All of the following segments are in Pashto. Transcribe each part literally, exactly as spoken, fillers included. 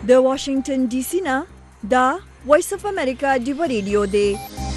د واشنگټن ډي سي نه دا وایس اف امریکا ډیو ریډیو دی.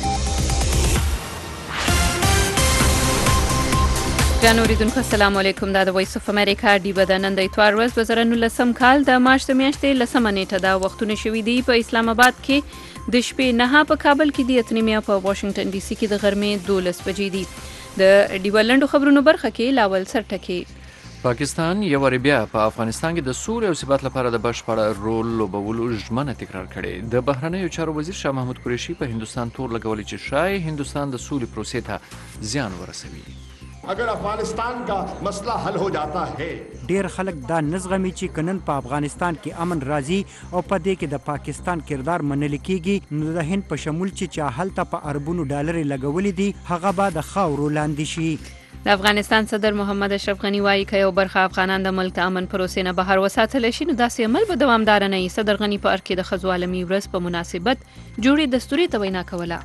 جان اوریدونکو السلام علیکم. دا د وایس اف امریکا ډیو د نن د اتوار ورځ دوه زره نولسم کال د مارچ د میاشتې لسمه نیټه دا وختونه شوي دي په اسلام آباد کې د شپې نه په کابل کې دی اتنیمیا په واشنگټن ډي سي کې د غرمې دولس بجې دي. د ډیو لنډو خبرونو برخه کې لاول سرټکي. پاکستان یو واری بیا په افغانستان کې د سولې او ثبات لپاره د بشپړ رول لوبولو ژمنه تکرار کړې. د بهرنیو چارو وزیر شاه محمود قریشي په هندستان تور لګولې چې شای هندستان د سولې پروسې ته زیان ورسوي. اگر افغانستان کا مسئلہ حل ہو جاتا ہے ډیر خلک دا نزغمي چې کنن په افغانستان کې امن راځي او په دې کې د پاکستان کردار منل کیږي نو د هند په شمول چې چاهل ته په اربونو ډالر لګولې دي هغه به د خاورو لاندې شي. د افغانستان صدر محمد اشرف غنی وایي که یو برخه افغانان د ملک د امن پروسې نه بهر وساتل شي نو داسې عمل به دوامدار نه وي. صدر غنی په ارګ کې د ښځو عالمي ورځ په مناسبت جوړې دستوري ته وینا کوله.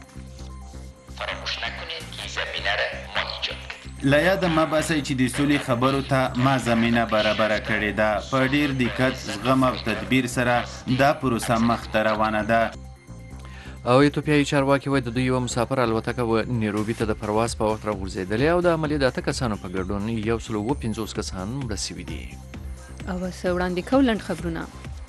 لایاد ما باسي چې د سولې خبرو ته ما زمينه برابر کړې ده. په ډیر دقت زغم او تدبیر سره دا پروسه مخ ته روانه ده. او ایتوپیایي چارواکي وایي د دوی یوه مسافر الوتکه و نیروبي ته د پرواز په وخت راغورځېدلې او د عملیې د اته کسانو په ګډون یو سل اووه پنځوس کسان مړه سوي دي. او څه وړاندې کوو لنډ خبرونه.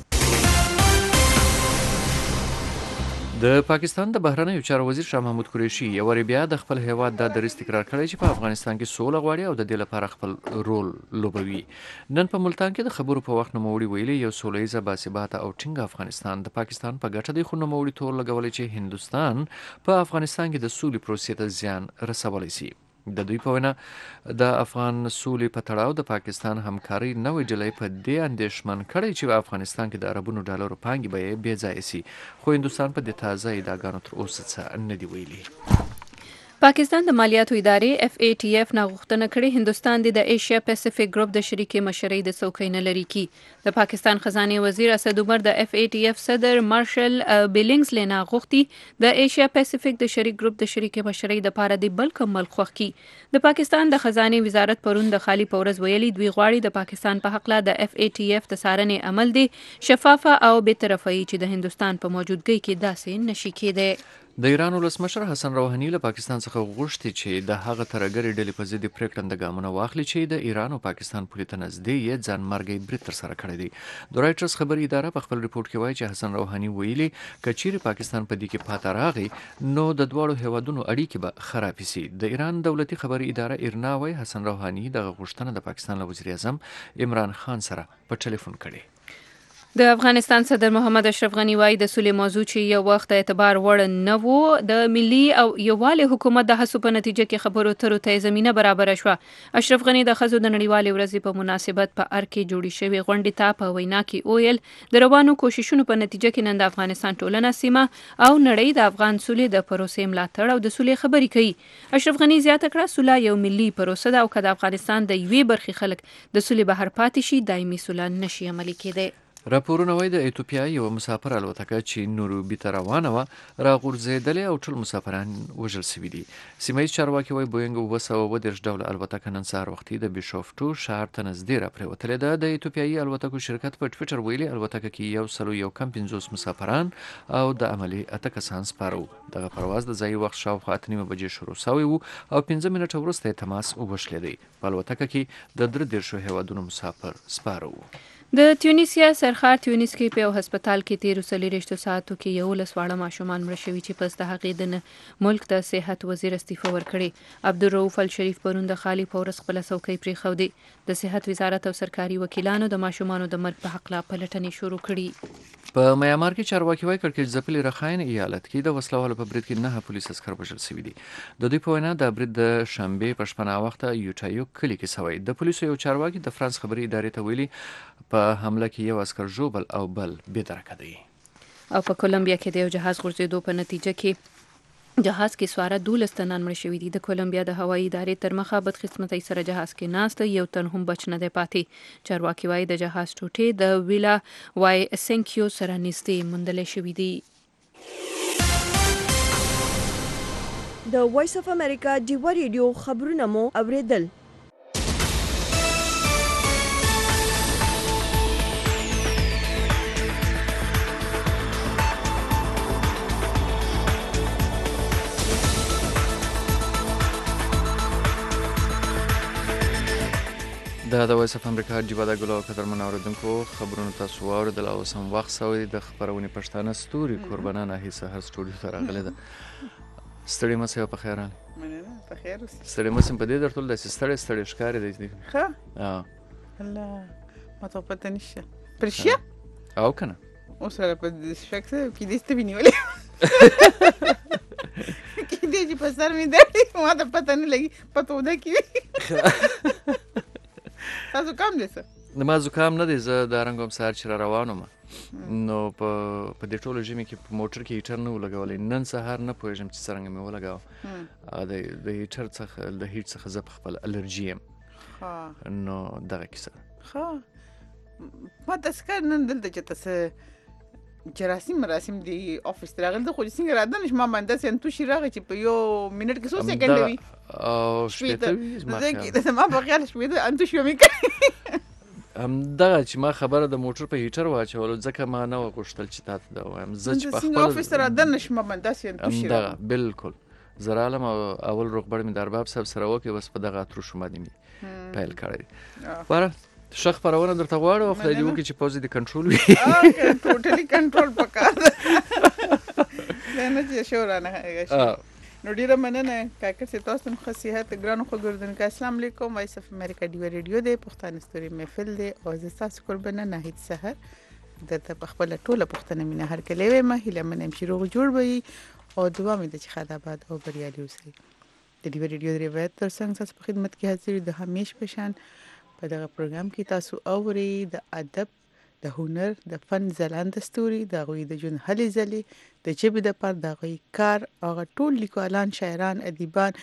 د پاکستان د بهرنیو چارو وزیر شاه محمود قریشي یو واری بیا د خپل هیواد د دریځ تکرار کړی چې په افغانستان کې سوله غواړي او د دې لپاره خپل رول لوبوي. نن په ملتان کې د خبرو په وخت نوموړي ویلي یو سوله ییزه باثباته او ټینګه افغانستان د پاکستان په ګټه دی، خو نوموړي تور لګولی چې هندوستان په افغانستان کې د سولې پروسې ته زیان رسولی شي. د دوی په وینا د افغان سولې په تړاو د پاکستان همکاري نوې ډلې په دې اندېښمن کړی چې په افغانستان کې د عربونو ډالرو پانګې به یې بې ځایه سي، خو هندوستان په دې تازه ادعاګانو تر اوسه څه نه دي ویلي. پاکستان د مالیاتو ادارې اف ای ټي اف نه غوښتنه کړې هندوستان د ایشیا پیسفیک ګروپ د شریکې مشرۍ د څوکۍ نه لرې کړي. د پاکستان خزانه وزیر اسد عمر د اف ای ټي اف صدر مارشل بیلینګز لینا غوښتي د ایشیا پیسفیک د شریک ګروپ د شریکې مشرۍ د پاره د بل کمل خوښ کړي. د پاکستان د خزانه وزارت پرون د خالی پورز ویلي دوی غواړي د پاکستان په حق لا د اف ای ټي اف د څارنې عمل دی شفافه او بې طرفه چې د هندوستان په موجودګۍ کې داسې نشي کېدی. د ایران ولسمشر حسن روحاني له پاکستان څخه غوښتي چې د هغه ترهګرې ډلې په ضد یې پرېکړنده ګامونه واخلي چې د ایران او پاکستان پولې ته نږدې یې ځان مرګی برید ترسره کړی دی. د رایټرز خبري اداره په خپل ریپورت کې وایي چې حسن روحاني ویلي که چیرې پاکستان په دې کې پاته راغی نو د دواړو هیوادونو اړیکې به خرابې سي. د ایران دولتي خبري اداره ایرنا وایي حسن روحاني دغه غوښتنه د پاکستان له وزیر اعظم عمران خان سره په ټلیفون کړې. د افغانستان صدر محمد اشرف غنی وایي د سولې موضوع چې یو وخت اعتبار وړ نه و د ملي او یووالي حکومت د هڅو په نتیجه کې خبرو اترو ته زمینه برابر شوه. اشرف غنی د ښځو د نړیوالې ورځې په مناسبت په ارګ کې جوړې شوې غونډې ته په وینا کې وویل د روانو کوششونو په نتیجه کې نن د افغانستان ټولنه سیمه او نړۍ د افغان سولې د پروسې ملاتړ او د سولې خبرې کوي. اشرف غنی زیاته کړه سوله یو ملي پروسه ده او که د افغانستان د یوې برخې خلک د سولې بهر پاتې شي دایمي سوله نشي عملي کېدی. راپورونه وایي د ایتوپیا یوه مسافر الوتکه چې نیروبي ته روانه وه راغورځېدلې او ټول مسافران وژل سوي دي. سیمه ییز چارواکي وایي بوینګ اوه سوه اووه دېرش ډوله الوتکه نن سهار وختي د بیشوفټو ښار ته نږدې راپرېوتلې ده. د ایتوپیایي الوتکو شرکت په ټویټر ویلي الوتکه کې یو سل یو کم پنځوس مسافران او د عملې اته کسان سپاره وو. دغه پرواز د ځایي وخت شاوخوا اته نیمه بجې شروع سوی وو او پنځه منټه وروسته یې تماس وبښلی دی. په الوتکه کې د درې دېرشو هیوادونو مسافر سپاره وو. د تیونیسیا سرخار تیونس کې په یو هسپتال کې تیرو څلېرویشتو ساعتو کې یولس واړه ماشومان مړه شوي چې پس د هغې د ملک د صحت وزیر استعفا ورکړې. عبدالرؤف الشریف پرون د خالي پورس خپله څوکۍ پرېښودې. د صحت وزارت او سرکاري وکیلانو د ماشومانو د مرګ په هکله پلټنې شروع کړي. په میامار کې چارواکي وایي کړکېچ ځپلي رخاین ایالت کې د وسلوالو په برید کې نهه پولیس عسکر وژل سوي دي. د دوی په وینا د برید د شنبې په شپه ناوخته یوټایو کلي کې سوی. د پولیسو یو چارواکي د فرانس خبري ادارې ته ویلي په حمله کې یو عسکر ژوبل او بل بېدرکه دی. او په کولمبیا کې د یو جهاز غورځېدو په نتیجه کې جهاز کې سواره دولس تنان مړه شوي دي. د کولمبیا د هوایي ادارې تر مخه بدقسمتۍ سره جهاز کې ناسته یو تن هم بچ نه دی پاتې. چارواکي وایي د جهاز ټوټې د ویلا وای سینکیو سره نږدې موندلې شوي دي. د وایس اف امریکا ډیو ریډیو خبرونه مو اوریدل. دا د وایس اف امریکا جیبا د ګلو قدرمن اوریدونکو خبرونه تاسو واوریدل او سم وخت سوی د خبرونې پښتانه ستوري قربانه نه سحر سټوډیو ته راغلی ده. ستړي مه سئ په خیر راغلی. مننه په خیر اوسئ. ستړي مه سئ په دې درته داسې ستړی ستړی ښکاري دی. ښه الله ما ته پته نشته پرشیا او که نه اوس سره په شک سره کیدای ستې ونیولې کیدای چې په سر مې درد ما ته پته نه لګي په توده کې تاسو کوم دی څه ما زکام نه دی زه دا رنګ هم سهار چې را روان وم نو په په دې ټولو ژمي کې په موټر کې هیټر نه و لګولی. نن سهار نه پوهېږم چې څرنګه مې ولګاوه د هیټر څخه د هیټ څخه زه په خپل الرجي یم نو دغه کیسه ښه ما داسې کار نن دلته چې تاسې جراسیم مراسم دی افیس ته راغلی ده خو چې څنګه راده نه شي ما باندې داسې انتوشي راغی چې په یو منټ کې څو سکنډه وي او شپېته وي زه زما په خیال شپېته انتوشي مې کړی همدغه چې ما خبره د موټر په هیټر واچولو ځکه ما نه وغوښتل چې تا ته دا ووایم زه چې په څنګه افیس ته راده نه شي ما باندې داسې انتوشي راغی همدغه بالکل زه رالم او اول روغبړ مې د ارباب صاحب سره وکړې بس په دغه اتروشو باندې مې پیل کړی دی. باره ښه خپرونه درته غواړو او خدای دې وکړي چې پوځ دې کنټرول وي. ټوټلي کنټرول پکار ده دا نه چې شو رانه نو ډیره مننه کاکر چې تاسو هم ښه صحت ګرانو خو ګردونکو. السلام علیکم وایس اف امریکا ډیو ریډیو دی پښتانه ستوري محفل دی او زه ستاسو قربانه ناهید سحر درته په خپله ټوله پښتنه مینه هرکلی وایم هیله منم چې روغ جوړ به وي او دعا مې ده چې ښاد آباد او بریالي اوسئ. د ډیو ریډیو د روایت تر څنګ ستاسو په خدمت کې حاضر د همیش په شان په دغه پروګرام کې تاسو اورئ د ادب د هنر د فن ځلانده ستوري د هغوی د ژوند هلې ځلې د ژبې دپاره د هغوی کار هغه ټول لیکوالان شاعران ادیبان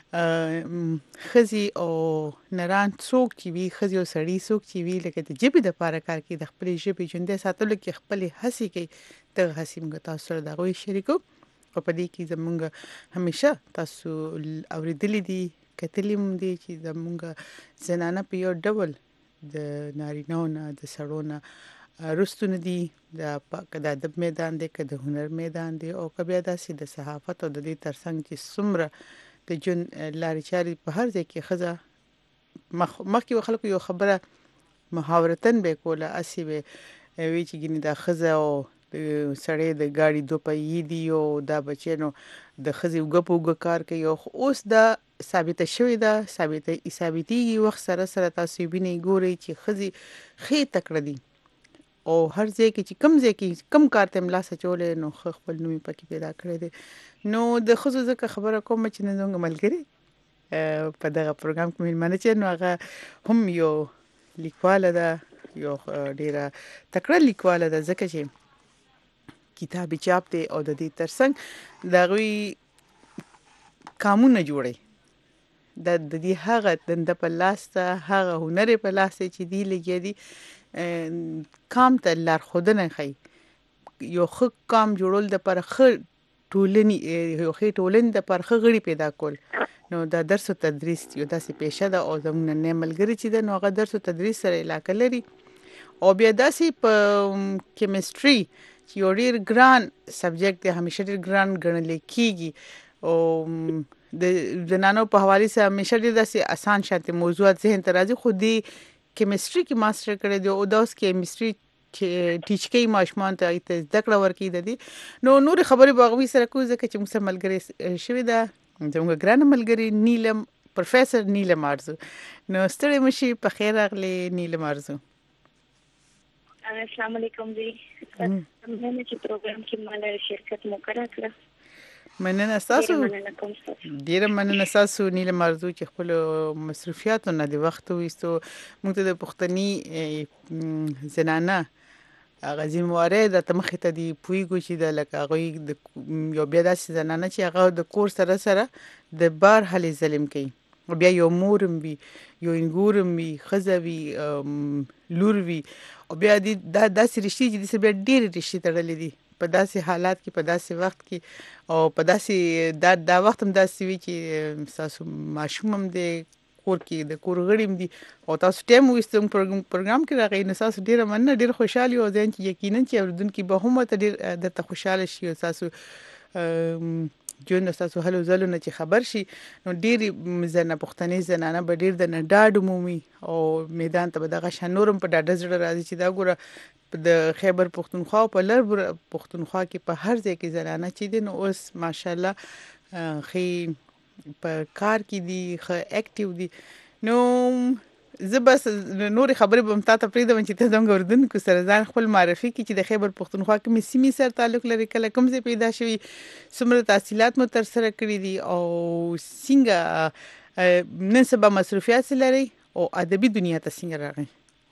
ښځې او نران څوک چې وي ښځې او سړي څوک چې وي لکه د ژبې دپاره کار کوي د خپلې ژبې ژوندی ساتلو کې خپلې هڅې کوي دغه هڅې موږ تاسو سره د هغوی شریکو او په دې کې زموږ همیشه تاسو اورېدلي دي کتلي هم دي چې زموږ زنانه په یو ډول د نارینهو نه د سړو نه رستو نه دي که د ادب میدان دی که د هنر میدان دی او که بیا داسې د صحافت او د دې تر څنګ چې څومره د ژوند لارې چارې په هر ځای کې ښځه مخکې به خلکو یو خبره محاورتن به یې کوله هسې به وي چې ګینې دا ښځه او سړی د ګاډي دو پهیې دي او دا بچی نو د ښځې اوږه په اوږه کار کوي او اوس دا ثابته شوې ده ثابته ثابتېږي وخت سره سره تاسو وینئ ګورئ چې ښځې ښې تکړه دي او هر ځای کې چې کوم ځای کې کوم کار ته ملا اچولی نو ښه خپل نوم یې پکې پیدا کړی دی. نو د ښځو ځکه خبره کوم چې نن زموږ ملګرې په دغه پروګرام کې مېلمانه چې نو هغه هم یو لیکواله ده یو ډېره تکړه لیکواله ده ځکه چې کتابي چاپ دی او د دې تر څنګ د هغوی کامونه جوړوي د دې هغه دنده په لاس ته هغه هنر په لاس ته چې دی لګیا دي کام ته لارښودنه ښیي یو ښه کام جوړول دپاره ښه ټولنې یو ښې ټولنې دپاره ښه غړي پیدا کول نو دا درس او تدریس یو داسې پیشه ده او زموږ نننی ملګري چې ده نو هغه درس او تدریس سره علاقه لري او بیا داسې په کیمستري چې یو ډېر ګران سبجیکټ دی همیشه ډېر ګران ګڼلی کېږي او د زنانو په حوالې سره همیشه ډېر داسې اسان شانتې موضوعات ذهن ته راځي خو دې کیمستري کې ماسټر کړی دی او دا اوس کیمستري ټیچ کوي ماشومانو ته هغې ته زده کړه ورکوي د دې نو نورې خبرې به هغوی سره کوو ځکه چې موږ سره ملګرې شوې ده زموږ ګرانه ملګرې نیلم پروفیسر نیلم آرزو نو ستړی مه شي په خیر راغلې نیلم آرزو. السلام علیکم جی مننه چې پروګرام کې مال شرکت مو کړه. مننه تاسو ډیره مننه تاسو نیلم آرزو چې خپل مصروفیاتو نه د وخت وېستو موږ ته د پښتني زنانه هغه ذمهوارۍ درته مخې ته دي پوهېږو چې د لکه هغوی د یو بیا داسې زنانه چې هغه د کور سره سره د بار هلې ځلې کوي بیا یو مور هم وي یو انګور هم وي ښځه وي لور وي او بیا دې دا داسې رشتې چې داسې بیا ډېرې رشتې تړلې دي په داسې حالات کې په داسې وخت کې او په داسې دا دا وخت هم داسې وي چې ستاسو ماشوم هم دی کور کې د کور غړي هم دي او تاسو ټایم وویستو پروګرام کې راغی نو ستاسو ډېره مننه ډېر خوشحال یو ځین چې یقینا چې اورېدونکي به هم ورته ډېر درته خوشحاله شي او ستاسو جون تاسو هلو زلو نه چې خبر شي نو ډېری زنه پښتنې زنانه به ډېر د نه ډاډ مومي او میدان ته به دغه شنورم په ډاډه زړه راځي چې دا ګوره د خیبر پښتونخوا په لر پښتونخوا کې په هر ځای کې زنانه چې دي نو اوس ماشاءالله خي په کار کې دي خ اکټیو دي نو زه بس نور خبرې به متا ته پریدم چې ته زموږ اردوونکو سره ځان خپل معرفي کی چې د خیبر پښتونخوا کې سیمې سره تعلق لري کله کوم ځای پیدا شوی څومره تحصیلات مو تر سره کړی دي او څنګه نن سبا مصروفیات لري او ادبي دنیا ته څنګه راغی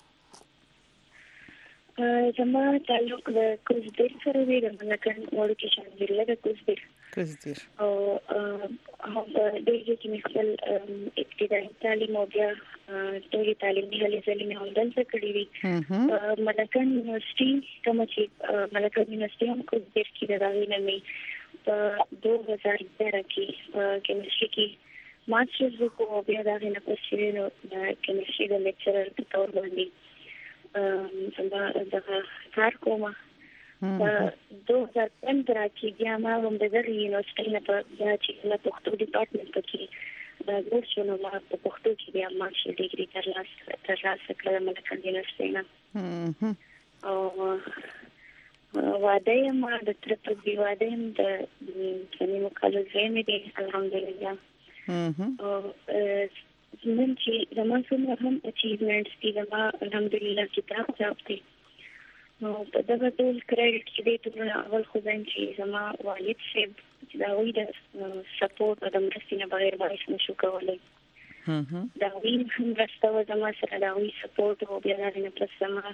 زما تعلق د کوزدیر سره دی د ملکن وړو کې شامل دی د کوزدیر کوزدیر او هم د دې کې مخکل ابتدایي تعلیم او بیا ټولي تعلیم دی هلي ځلې مې هم دلته کړی وي ملکن یونیورسيټي کوم چې ملکن یونیورسيټي هم کوزدیر کې د راغلی نه مې په دوه هزار تیرہ کې کیمستري کې ماسترز وکړو بیا دا غي نه پوښتنه نو د کیمستري د لیکچرر په تور باندې زما دغه کار کومه په دوه هزار پنځه کې بیا ما هم د دغه یونیورسيټي نه په بیا چې له پښتو ډپارټمنټ کې د ګورشو نو ما په پښتو کې بیا ماستر ډیګري ترلاسه ترلاسه کړم ملکن یونیورسيټي نه او واده ما د تر په دی واده د څنګه کالو زمې دي الحمدلله او نن چې زما څومره هم اچیومنټس دي زما الحمدلله کتاب چاپ دي نو په دغه ټول کریډټ کې دی ټول اول خو ځم چې زما والد صاحب چې دا وایي د سپورټ او د مرستې نه بغیر باندې نشو کولای دا وین هم راستو زما سره دا وی سپورټ او بیا نه پس زما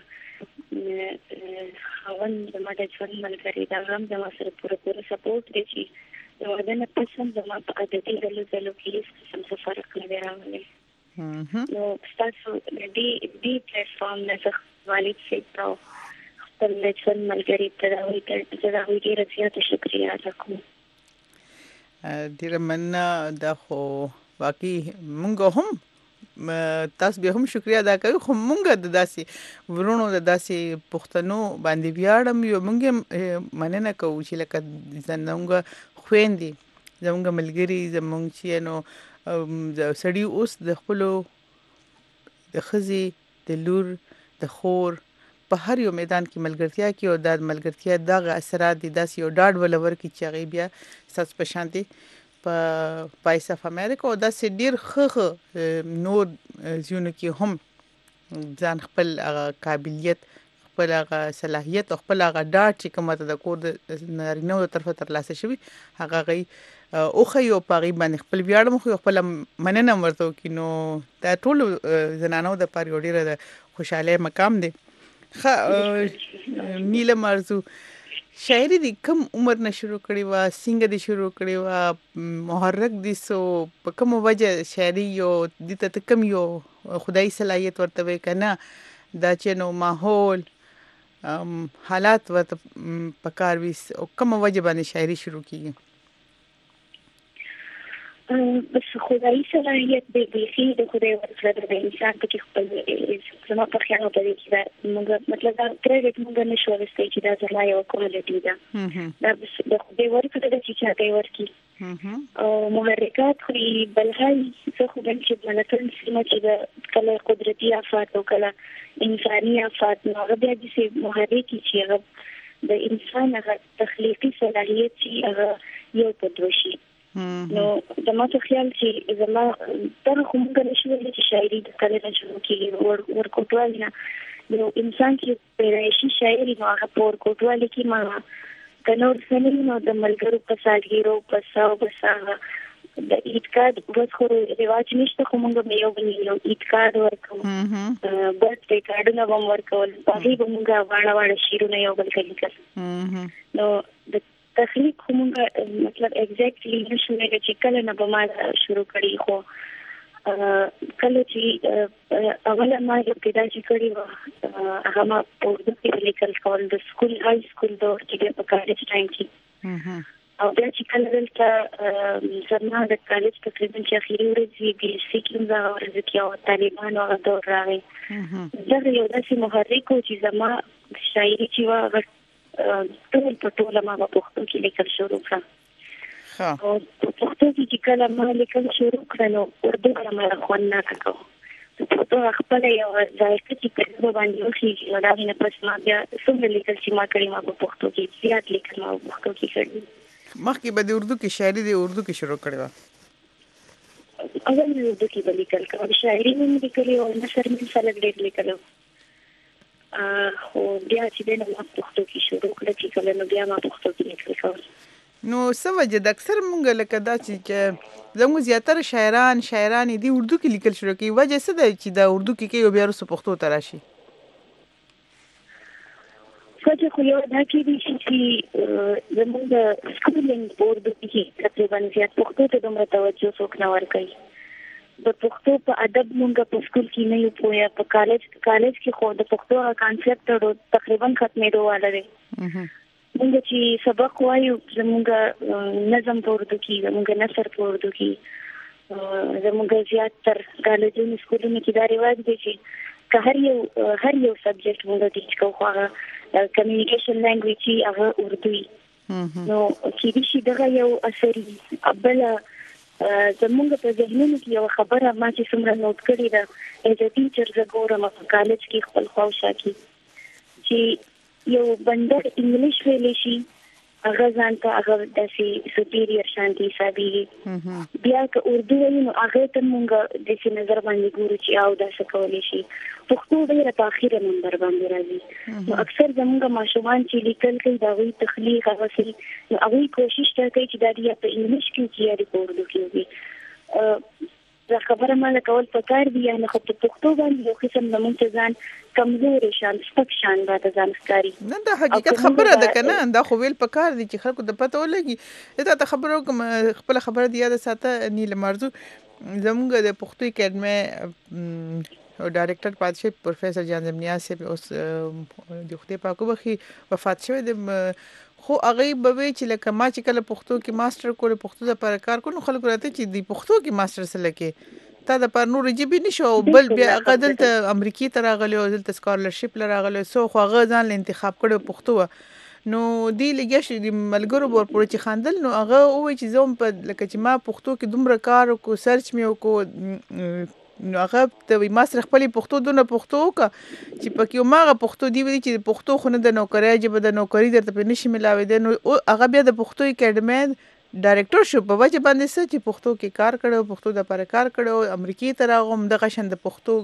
خاون زما د ژوند ملګری دا هم زما سره پوره پوره سپورټ دی چې نو دا نه پس هم زما په عادتي ډول ډول کې سم څه فرق نه راغلی نو تاسو د دې دې پلیټفارم نه څخه والد صاحب او خپل ژوند ملګری ته دا وایي چې دا وایي ډېر زیات شکریا ادا کوم ډېر مننه دا خو واقعي مونږ هم تاسو به هم شکریا ادا کوي خو مونږ د داسې ورونو د داسې پښتنو باندې ویاړم یو مونږ مننه کوو چې لکه زمونږ خويندې زمونږ ملګری زمونږ چې نو سړی اوس د خپل د خزي د لور د خور په هر یو میدان کې ملګرتیا کې او د ملګرتیا دغه اثرات دي داسې یو ډاډ ولور کې چې غي بیا ساس په شانتي په پایس اف امریکا او د سډیر خخ نور ځونه کې هم ځان خپل قابلیت خپل صلاحیت او خپل ډاډ چې کومه د کور د نارینه او طرفه تر لاسه شوی هغه غي او خو یو پاغي باندې خپل ویاړ مخ خپل مننه ورته کې نو دا ټول زنانو د پاره ډیره د خوشاله مقام دی خ نیله مرزو شاعري د کم عمر نه شروع کړي وا څنګه دي شروع کړي وا محرک دي سو په کوم وجه شاعري یو د ته کم یو خدای صلاحیت ورته وي کنه دا چې نو ماحول حالات ورته پکار وي او کوم وجه باندې شاعري شروع کیږي بس خدای صلاحیت به بيخي د خدای ورکړه د انسان په کې خپل زما په خیال په دې کې موږ مطلب دا کریډټ موږ نه شو ورسته چې دا زما یو کوالټي ده دا بس د خدای ورکړه د چې چاته ورکی او محرکات خو بلهای څه خو د چې ملکن سیمه چې د کله قدرتي آفات او کله انساني آفات نو بیا د سي محرکي چې د انسان هغه تخلیقي صلاحیت چې هغه یو پدوشي نو د ما ته خیال چې زما تر کوم کنه شوې چې شاعري د کله نه شروع کیږي ور ور کوټوال نه نو انسان چې پیدایشي شاعري نو هغه پور کوټوال کې ما کنور سنې نو د ملګرو په سالګیرو په ساو په ساو د ایتکاد بس خو ریواج نشته خو موږ به یو بل یو ایتکاد ورکو بس د کارډونه هم ورکول باقي به موږ واړه واړه شیرونه یو بل کوي نو د تخلیق کومه مطلب ایگزیکټلی نشو نه چې کله نه به ما شروع کړی خو کله چې اوله ما ابتدا چې کړی و هغه ما په دې لیکل کول د سکول های سکول دور کې په کالج ټایم کې او بیا چې کله دلته زما د کالج تقریبا چې اخیری ورځ بي اس سي کې دا ورځ کې او طالبانو هغه دور راغی دا یو داسې محرک چې زما شاعري چې وا ټول په ټول ما په پښتو کې لیکل شروع کړم ها او پښتو کې چې کله ما لیکل شروع کړنو اردو ګرامر خو نه کاوه پښتو خپل یو ځایته چې په باندې وخی نو دا نه پس ما بیا څومره لیکل چې ما کړی ما په پښتو کې زیات لیکل ما په پښتو کې کړی مخکې به د اردو کې شاعري د اردو کې شروع کړې و اول مې اردو کې به لیکل کوم شاعري مې لیکلې او نثر مې سره ډېر لیکلو خو بیا چې د نو پښتو کې شروع کړل چې کله نو بیا ما پښتو کې لیکل کوم نو سوجه د اکثر مونږ لکه دا چې زموږ زیاتره شاعران شاعران دي اردو کې لیکل شروع کوي وجه څه ده چې دا اردو کې کوي بیا رسو پښتو ته راشي وجه خو یو دا کې دي چې زموږ سکولینګ بورډ کې تقریبا زیات پښتو ته دومره توجه څوک نه ورکوي د پښتو په ادب مونږ په سکول کې نه یو پوهه په کالج کالج کې خو د پښتو کانسپټ تقریبا ختمېدو والا دی مونږ چې سبق وایو زموږ نظم په اردو کې زموږ نثر په اردو کې زموږ زیات تر کالجونو سکولونو کې دا رواج دی چې که هر یو هر یو سبجیکټ مونږ ټیچ کوو خو هغه کمیونیکیشن لینګویج چې هغه اردو وي نو کې دې شي دغه یو اثري بل زموږ په ذهنونو کې یو خبره ما چې څومره نوٹ کړې ده ایز ا ټیچر زه ګورم په کالج کې خپل خواوشا کې چې یو بنده انګلیش ویلی شي هغه ځان ته هغه داسې سپیریئر شانتي حسابېږي بیا که اردو وایي نو هغه ته مونږ داسې نظر باندې ګورو چې او داسې کولی شي پښتو ډېره په اخره نمبر باندې راځي نو اکثر زموږ ماشومان چې لیکل کوي د هغوی تخلیق هغسې نو هغوی کوشش دا کوي چې دا یا په انګلیش کې وکړي یا په اردو کې وکړي دا خبره ماله کول پکار دي یعنې خو په پښتو باندې یو قسم زموږ ته ځان کمزوري شان سپک شان راته ځان ښکاري نه دا حقیقت خبره ده که نه دا خو ویل پکار دي چې خلکو ته پته ولګي دا ته خبره وکړم خپله خبره د یاده ساته نیله مارزو زموږ د پښتو اکیډمۍ ډایرکټر پاتې شوی پروفیسر جان زمنیاز صاحب اوس د خدای پاک وبخښي وفات شوی د خو هغه به وی چې لکه ما چې کله پښتو کې ماستر کول پښتو لپاره کار کوم خلکو راته چې د پښتو کې ماستر سره کې تا د پر نور جبي نشو بل بیا هغه دلته امریکای ته راغلی او دلته سکالرشپ لراغلی سو خو هغه ځان له انتخاب کړو پښتو نو دی لګیا د ملګرو بور پورې چې خاندل نو هغه وای چې زوم په لکه چې ما پښتو کې دومره کار وکړو سرچ مې وکړو نو هغه ته ما سره خپل پښتو دونه پښتو وکړه چې پکې یو ماغه پښتو دی وی چې پښتو خو نه د نوکری جبه د نوکری درته په نشي ملاوي دی نو هغه بیا د پښتو اکیډمۍ ډایرکټر شو په وجه باندې څه چې پښتو کې کار کړو پښتو د لپاره کار کړو امریکای ته راغوم دغه شند پښتو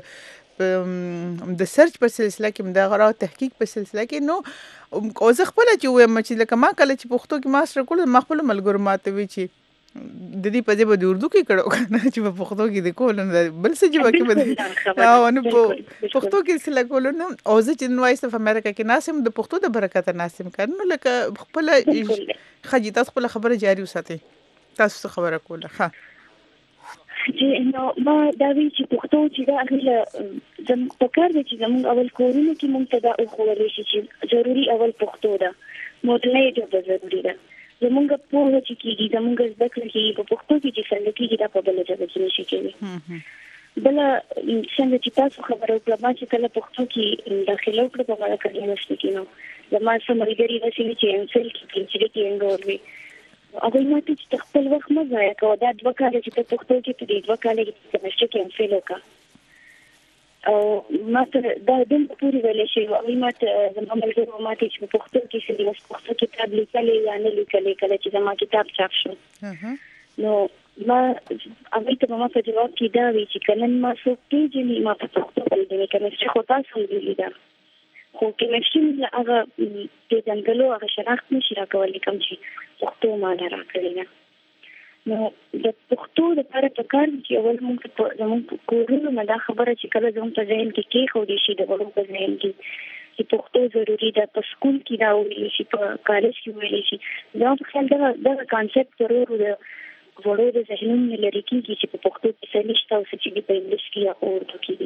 د سرچ په سلسله کې د غراو تحقیق په سلسله کې نو او زه خپل چې وایم چې لکه ما کله چې پښتو کې ماستر کول ما خپل ملګرو ماته وی چې د دې په دې په اردو کې کړو کنه چې په پښتو کې د کول بل څه جواب کې بده او نو په پښتو کې سلا کول نو او زه چې نو وایس اف امریکا کې ناسم د پښتو د برکت ناسم کړنو لکه خپل خجی تاسو خپل خبره جاری وساتئ تاسو خبره کوله ها چې نو ما دا وی چې پښتو چې دا اغله زم پکار دي چې زموږ اول کورونو کې مونږ ته دا او خولې شي چې ضروری اول پښتو ده مودلې د ضروری ده زمونږ په وجه چې کېږي زمونږ زده کړې کې په پښتو کې چې څنګه کېږي دا په بل ژبه کې نشي کېږي بل څنګه چې تاسو خبرو کړه ما چې کله پښتو کې داخله وکړه په مالا کې نشته کېنو زما سمریګری وسیله چې ام فل کې چې کې انګوري هغه ما ته چې خپل وخت ما ځای کوه دا دوه کال چې په پښتو کې په دې دوه کال کې نشته کې ام فل وکړه او ما ته دا د پوری ویلې شي او ما ته زما ملګرو ما ته چې په پښتو کې چې د پښتو کتاب لیکلې یا نه لیکلې کله چې زما کتاب چاپ شو نو ما هغه ته ما په جواب کې دا وی چې کله ما څوک پیژني ما په پښتو باندې کوم څه خو تاسو ویلي خو کې مشین هغه د ځنګلو هغه شناخت نشي راکولای کوم چې پښتو ما نه راکړي نو د پښتو لپاره په کار کې اول موږ په زموږ کورونو نه دا خبره چې کله زموږ په ذهن کې کې خو دي شي د ورو په ذهن کې چې پښتو ضروری ده په سکول کې دا ویل شي په کالج کې ویل شي دا په خیال دا دا کانسپټ ضرور د ورو د ذهنونو لري کېږي چې په پښتو کې څه نشته او چې په انګلیسي کې یا اردو کې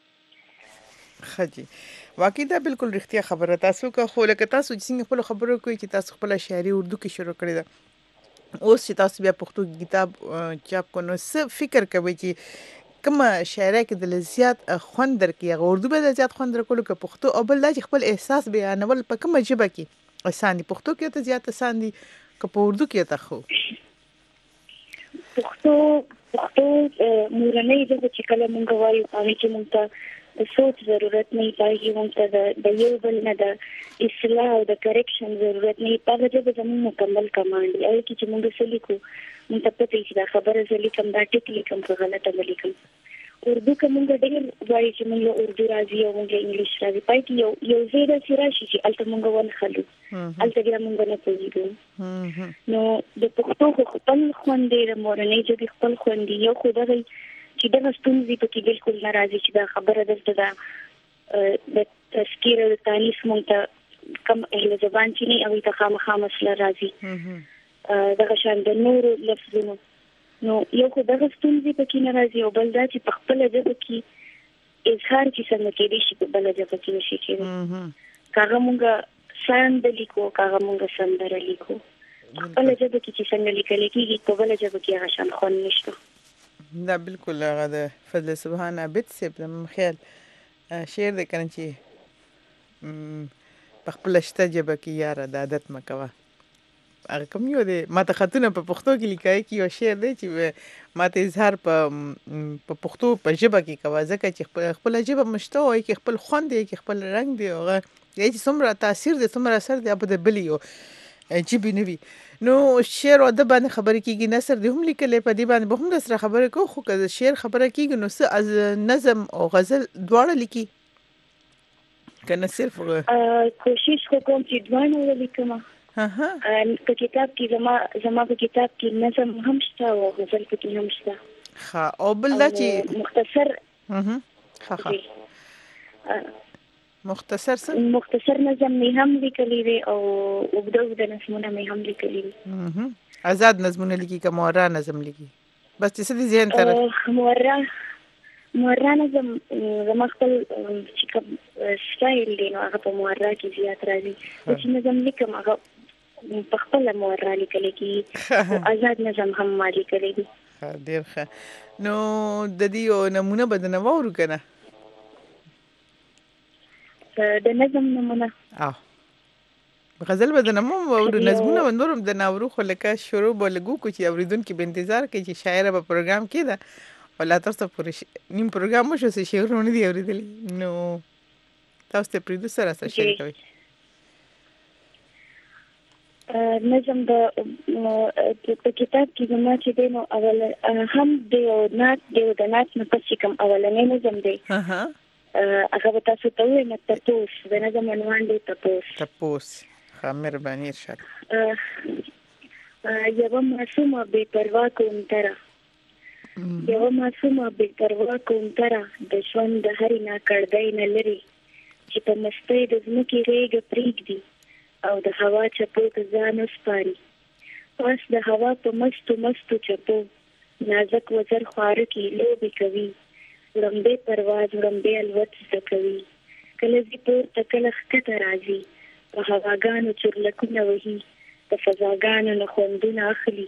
دي خجی واقعي دا بالکل رښتیا خبره تاسو کا خو لکه تاسو چې څنګه خپل خبرو کوي چې تاسو خپل شاعري اردو کې شروع کړی ده اوس چې تاسو بیا پښتو کتاب چاپ کونو څه فکر کوي چې کوم شاعري کې د زیات خوند درکې هغه اردو به د زیات خوند درکولو که پښتو او بل د خپل احساس بیانول په کومه ژبه کې آسان دي پښتو کې ته زیات آسان دي که په اردو کې ته خو پښتو پښتو مورنۍ ژبه چې کله مونږ وایو هغه کې مونږ ته د سوچ ضرورت نه پاتې مونږ ته د یو بل نه د اصلاح او د کریکشن ضرورت نه پاتې ژبه زموږ مکمل کمال دی او کې چې مونږ څه لیکو مونږ ته پته چې دا خبره زه لیکم دا ټیک لیکم که غلطه لیکم اردو که مونږ ډېر وایي چې مونږ اردو راځي او مونږ انګلیش راځي پای کې یو یو ځای داسې راشي چې هلته مونږ ونښلو هلته بیا مونږ نه پوهېږو نو د پښتو خو خپل خوند دی د مورنۍ ژبې خپل خوند دی یو خو دغه چې دغه ستونزې پکې بالکل نه راځي چې دا خبره دلته ده د تذکیر او د تانیث مونږ ته کم اهل زبان چې نه هغوی ته خامخا مسله راځي دغه شان د نورو لفظونو نو یو خو دغه ستونزې پکې نه راځي او بل دا چې په خپله ژبه کې اظهار چې څنګه کېدی شي په بله ژبه کې نشي کېدی که هغه مونږ سند لیکو که هغه مونږ سندره لیکو خپله ژبه کې چې څنګه لیکلی کېږي په بله ژبه کې هغه شان خوند نشته دا بالکل هغه د فضل سبحان عابد صاحب زما خیال شعر دی که نه چې په خپله شته ژبه کې یاره د عادت مه کوه هغه کوم یو دی ما ته خطونه په پښتو کې لیکای کې یو شعر دی چې ما ته اظهار په په پښتو په ژبه کې کوه ځکه چې خپله ژبه مو شته او کې خپل خوند دی کې خپل رنګ دی هغه چې څومره تاثیر دی څومره اثر دی په د بلې یو ژبې نه وي نو شعر او ادب باندې خبرې کېږي نثر دې هم لیکلی په دې باندې به هم درسره خبرې کوو خو که د شعر خبره کېږي نو څه از نظم او غزل دواړه لیکي که نه صرف کوشش خو کوم چې دواړه ولیکم په کتاب کې زما زما په کتاب کې نظم هم شته او غزل پکې هم شته ښه او بل دا چې مختصر ښه ښه مختصر څه مختصر نظم مې هم لیکلی دی او اوږده اوږده نظمونه مې هم لیکلي دي آزاد نظمونه لیکي که مورا نظم لیکي بس چې څه دي ذهن ته مورا مورا نظم زما خپل چې کوم سټایل دی نو هغه په مورا کې زیات راځي چې نظم لیکم هغه په خپله مورا لیکلی کېږي او آزاد نظم هم ما لیکلی دي ډېر ښه نو د دې یو نمونه به درنه واورو که نه د نظم نمونه او غزل به درنه هم واورو نظمونه به نور هم درنه اورو خو لکه شروع به لږ وکړو چې اورېدونکي به انتظار کوي چې شاعره به پروګرام کې ده او لا تاسو پورې نیم پروګرام وشو چې شعرونه نه دي اورېدلي نو تاسو ته پرېږدو سره سره شریکوئ نظم د په کتاب کې زما چې دی نو اول هم د یو نعت دی د نعت نه پس چې کوم اولنی نظم دی هغه به تاسو ته ووایم تپوس د نظم عنوان دی تپوس تپوس ښه مهرباني ارشاد یوه معصومه بې پروا کومتره یوه معصومه بې پروا کومتره د ژوند د هرې ناکړدۍ نه لرې چې په مستۍ د ځمکې غېږه پرېږدي او د هوا چپو ته ځان وسپاري پاس د هوا په مستو مستو چپو نازک وزر خواره کې لوبې کوي وړمبې پرواز وړمبې الوت زده کوي کله ځي پورته کله ښکته راځي په هواګانو چورلکونه وهي د فضاګانو نه خوندونه اخلي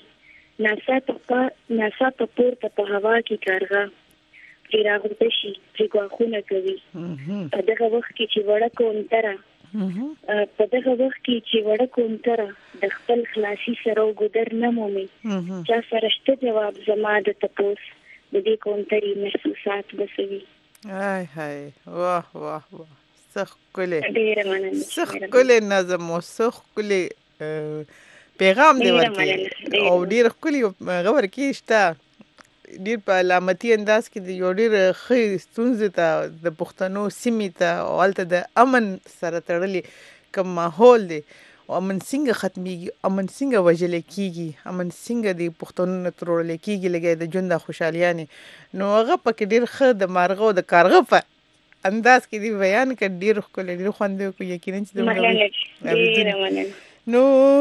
ناڅاپه پورته په هوا کې کارغه پرې راغورځه شي پرې ګواښونه کوي په دغه وخت کې چې وړه کومتره په دغه وخت کې چې وړه کومتره د خپل خلاصي سره ګودر نه مومي چا سره شته جواب زما د تپوس د دې کومترې محسوسات بسوي های های واه واه واه څه ښکلی ډېره مننه څه ښکلی نظم او څه ښکلی پیغام دی ورکې او ډېر ښکلي هغه ورکې شته ډېر په علامتي انداز کې د یو ډېر ښه ستونزې ته د پښتنو سیمې ته او هلته د امن سره تړلي کوم ماحول دی او امن څنګه ختمیږي امن څنګه وژلی کېږي امن څنګه د پښتنو نه تروړلی کېږي لږه د ژوند د خوشحالیانې نو هغه پکې ډېر ښه د مارغه او د کارغه په انداز کې دی بیان کړ ډېر ښکلی ډېر خوند وکړو یقینا چې نو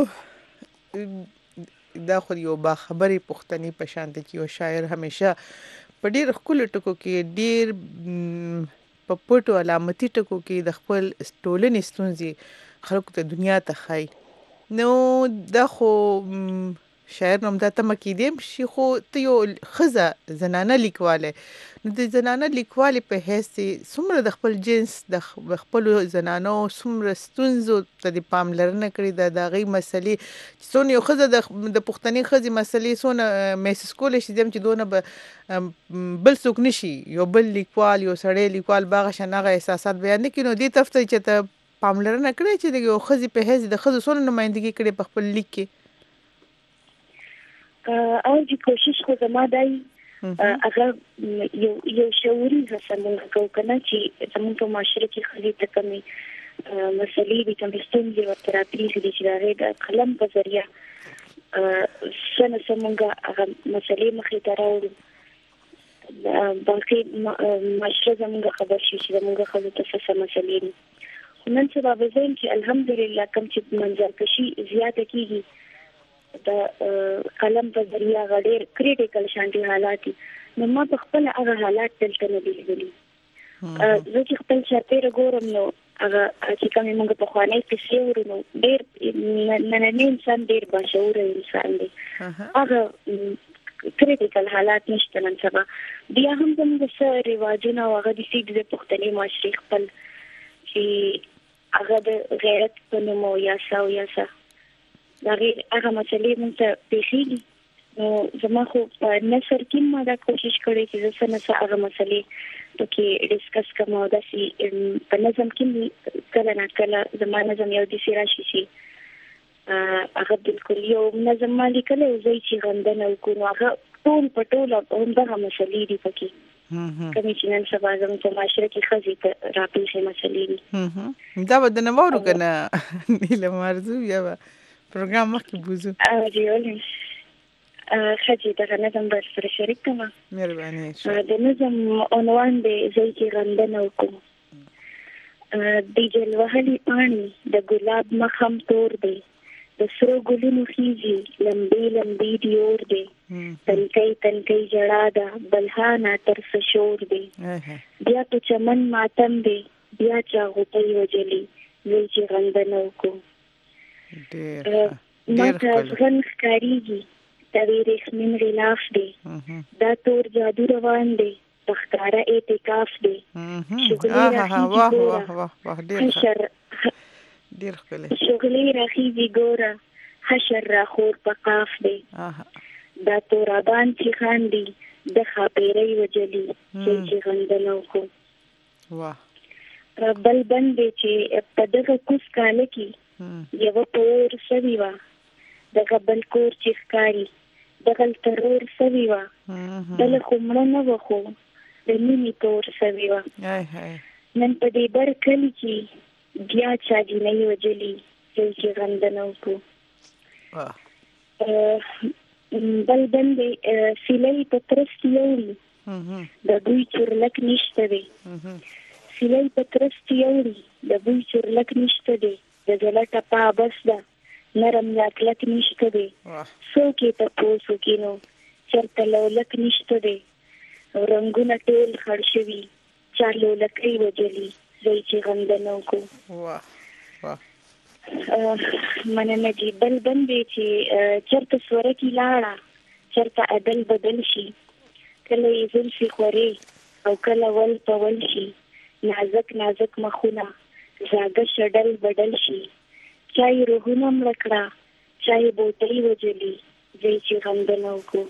دا خو یو باخبرې پښتني په شان دی چې یو شاعر همیشه په ډېر ښکلو ټکو کې ډېر په پټو علامتي ټکو کې د خپل ټولنې ستونزې خلکو ته دنیا ته ښایي نو دا خو شاعر نوم دا تم کېدیم شي خو ته یو ښځه زنانه لیکواله نو د زنانه لیکواله په حیث څومره د خپل جنس د خپل زنانو څومره ستونزو ته د پاملرنه کړې ده د هغې مسلې چې څونه یو ښځه د د پښتني ښځې مسلې څونه محسوس کولی شي ځم چې دونه به بل څوک نشي یو بل لیکوال یو سړی لیکوال به هغه شان هغه احساسات بیان نه کړي نو دې طرف ته چې ته پاملرنه کړې چې د یو ښځې په حیث د ښځو څونه نمایندګي کړې په خپل لیک کې او د کوشش خو زما دای هغه یو یو شعوري هڅه مونږ کوو کنه چې زموږ په معاشره کې خلي ته کمی مسلې دي کوم ستونزې او تراپي دي چې راغلي د قلم په ذریعہ څنګه څنګه هغه مسلې مخې ته راوړو باقي معاشره زموږ خبر شي چې زموږ خلک ته څه مسلې دي نن سبا به زم چې الحمدلله کوم چې منځر کشي زیاته کیږي د قلم په ذریعہ غډیر کریټیکل شانتي حالات نو ما په خپل هغه حالات دلته نه دي لیدلي زه چې خپل چاپیره ګورم نو هغه چې کوم موږ په خوانې کې ورونو ډیر نننی انسان ډیر باشعور انسان دی هغه کریټیکل حالات نشته نن سبا بیا هم زموږ سره رواجونه او هغه د سید د پښتني معاشري خپل چې هغه د غیرت په نوم یا ساو یا سا دغه هغه مسلې مونږ ته پیښیږي نو زما خو په نثر کې ما دا کوشش کړې چې زه څنګه هغه مسلې پکې ډیسکس کوم او داسې په نظم کې کله نه کله زما نظم یو د سیراشي شي هغه بالکل یو نظم مالي کله زه چې غندنه وکړم هغه ټول په ټول هم دغه مسلې دي پکې کمی چې نن سبا زموږ په معاشره کې ښځې ته راپېښې مسلې دي دا به د نه واورو که نه نیله مرزو یا به پروګرام مخکې بوزو جیولین خجی دغه نظم بر سره شریک کما مهرباني د نظم عنوان دی زه چې غندنه وکړم د جلوهلي پاڼې د ګلاب مخم تور دی د سرو ګلونو خیږي لمبې لمبې دی اور دی تنکۍ تنکۍ جړا ده بلهانه تر شور دی بیا په چمن ماتم دی بیا چا غوټۍ وجلي زه چې غندنه وکړم ما ته ځغن ښکاریږي د ورېښمین غلاف دی دا تور جادو روان دی په ښکاره اعتکاف دی شغلې راخیږي ګوره حشر راخور په قاف دی دا تورابان چې خاندي د ښاپېرۍ وجلي چې غندنه وکړو بل بند دی چې په دغه کوز کاله کې یو پور سوي وا دغه بل کور چې ښکاری دغه ترور سوي وا بل خمړه نه وخو د نیمې تور سوي وا نن په دې بر کلی کې بیا چا جنۍ وجلي چې غندنه وکړو بل بندې سیلۍ په ترست یوړي د دوی چورلک نشته دی سیلۍ په ترست یوړي د دوی چورلک نشته دی د زړه ټپه بس ده نرم یا کلک نشته دی څوک یې تپوس وکړي نو چېرته لولک نشته دی رنګونه ټول خړ شوي چا لولکۍ وجلي زه چې غندنه وکړو مننه جي بل بند دی چې چېرته سورکي لاړه چېرته عدل بدل شي کله یې زلفې خورې او کله ول په ول شي نازک نازک مخونه زاګه شډل بدل شي چای روحونه مړه کړه چای بوتلې وجلي زه چې غندنه وکړو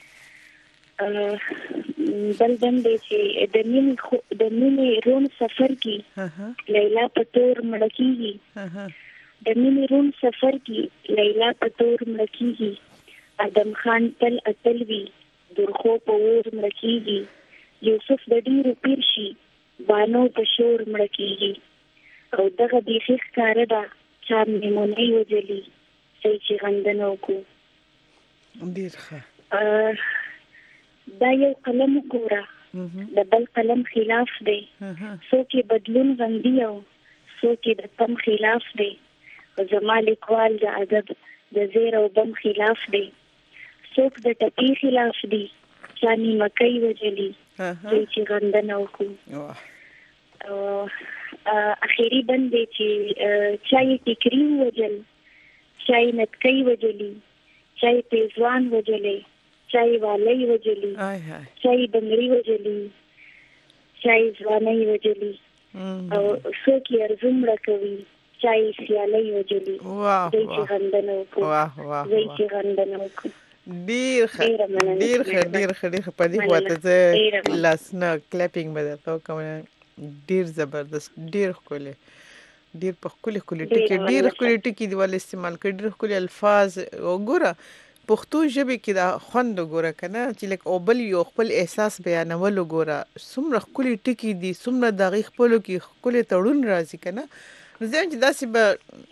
بل بند دی چې د مینې د مینې روڼ سفر کې لیلا په تور مړه کېږي د مینې روڼ سفر کې لیلا په تور مړه کېږي ادم خان تل اتل وي درخو په اور مړه کېږي یوسف د ډېرو پیر شي بانو په شور مړه کېږي او دغه بیخي ښکاره ده چا میمونۍ وجلي زه چې غندنه وکړو ډېر ښه دا یو قلم وګوره د بل قلم خلاف دی څوک یې بدلون غندي او څوک یې د تم خلاف دی زما لیکوال د ادب د زیر او بم خلاف دی څوک د ټپي خلاف دی چا نیمکۍ وجلي زه چې غندنه وکړو اخیری بند دی چې چای ټیکری وجل چای نتکۍ وجلی چای پیزوان وجلې، چای والی وجلې، آی های چای بنگړي وجلې، چای ځواني وجلې او څوک یې ارزومړه کوي، چای سیالي وجلې. واه دوی چې غندنه وکړو، واه واه دوی چې غندنه وکړو. ډیر ښه ډیر ښه ډیر ښه ډیر ښه په دې خواته زه لاسنه کلیپینګ به درته وکړم. ډیر زبردست، ډیر ښکلی، ډیر په ښکلي ښکلي ټکي، ډیر ښکلي ټکي دی ول استعمال کړي، ډیر ښکلي الفاظ. وګوره پښتو ژبه کې دا خوند وګوره کنه چې لکه او بل یو خپل احساس بیانول وګوره، څومره ښکلي ټکي دي، څومره دغه خپلو کې ښکلي تړون راځي کنه. نو ځکه چې داسې به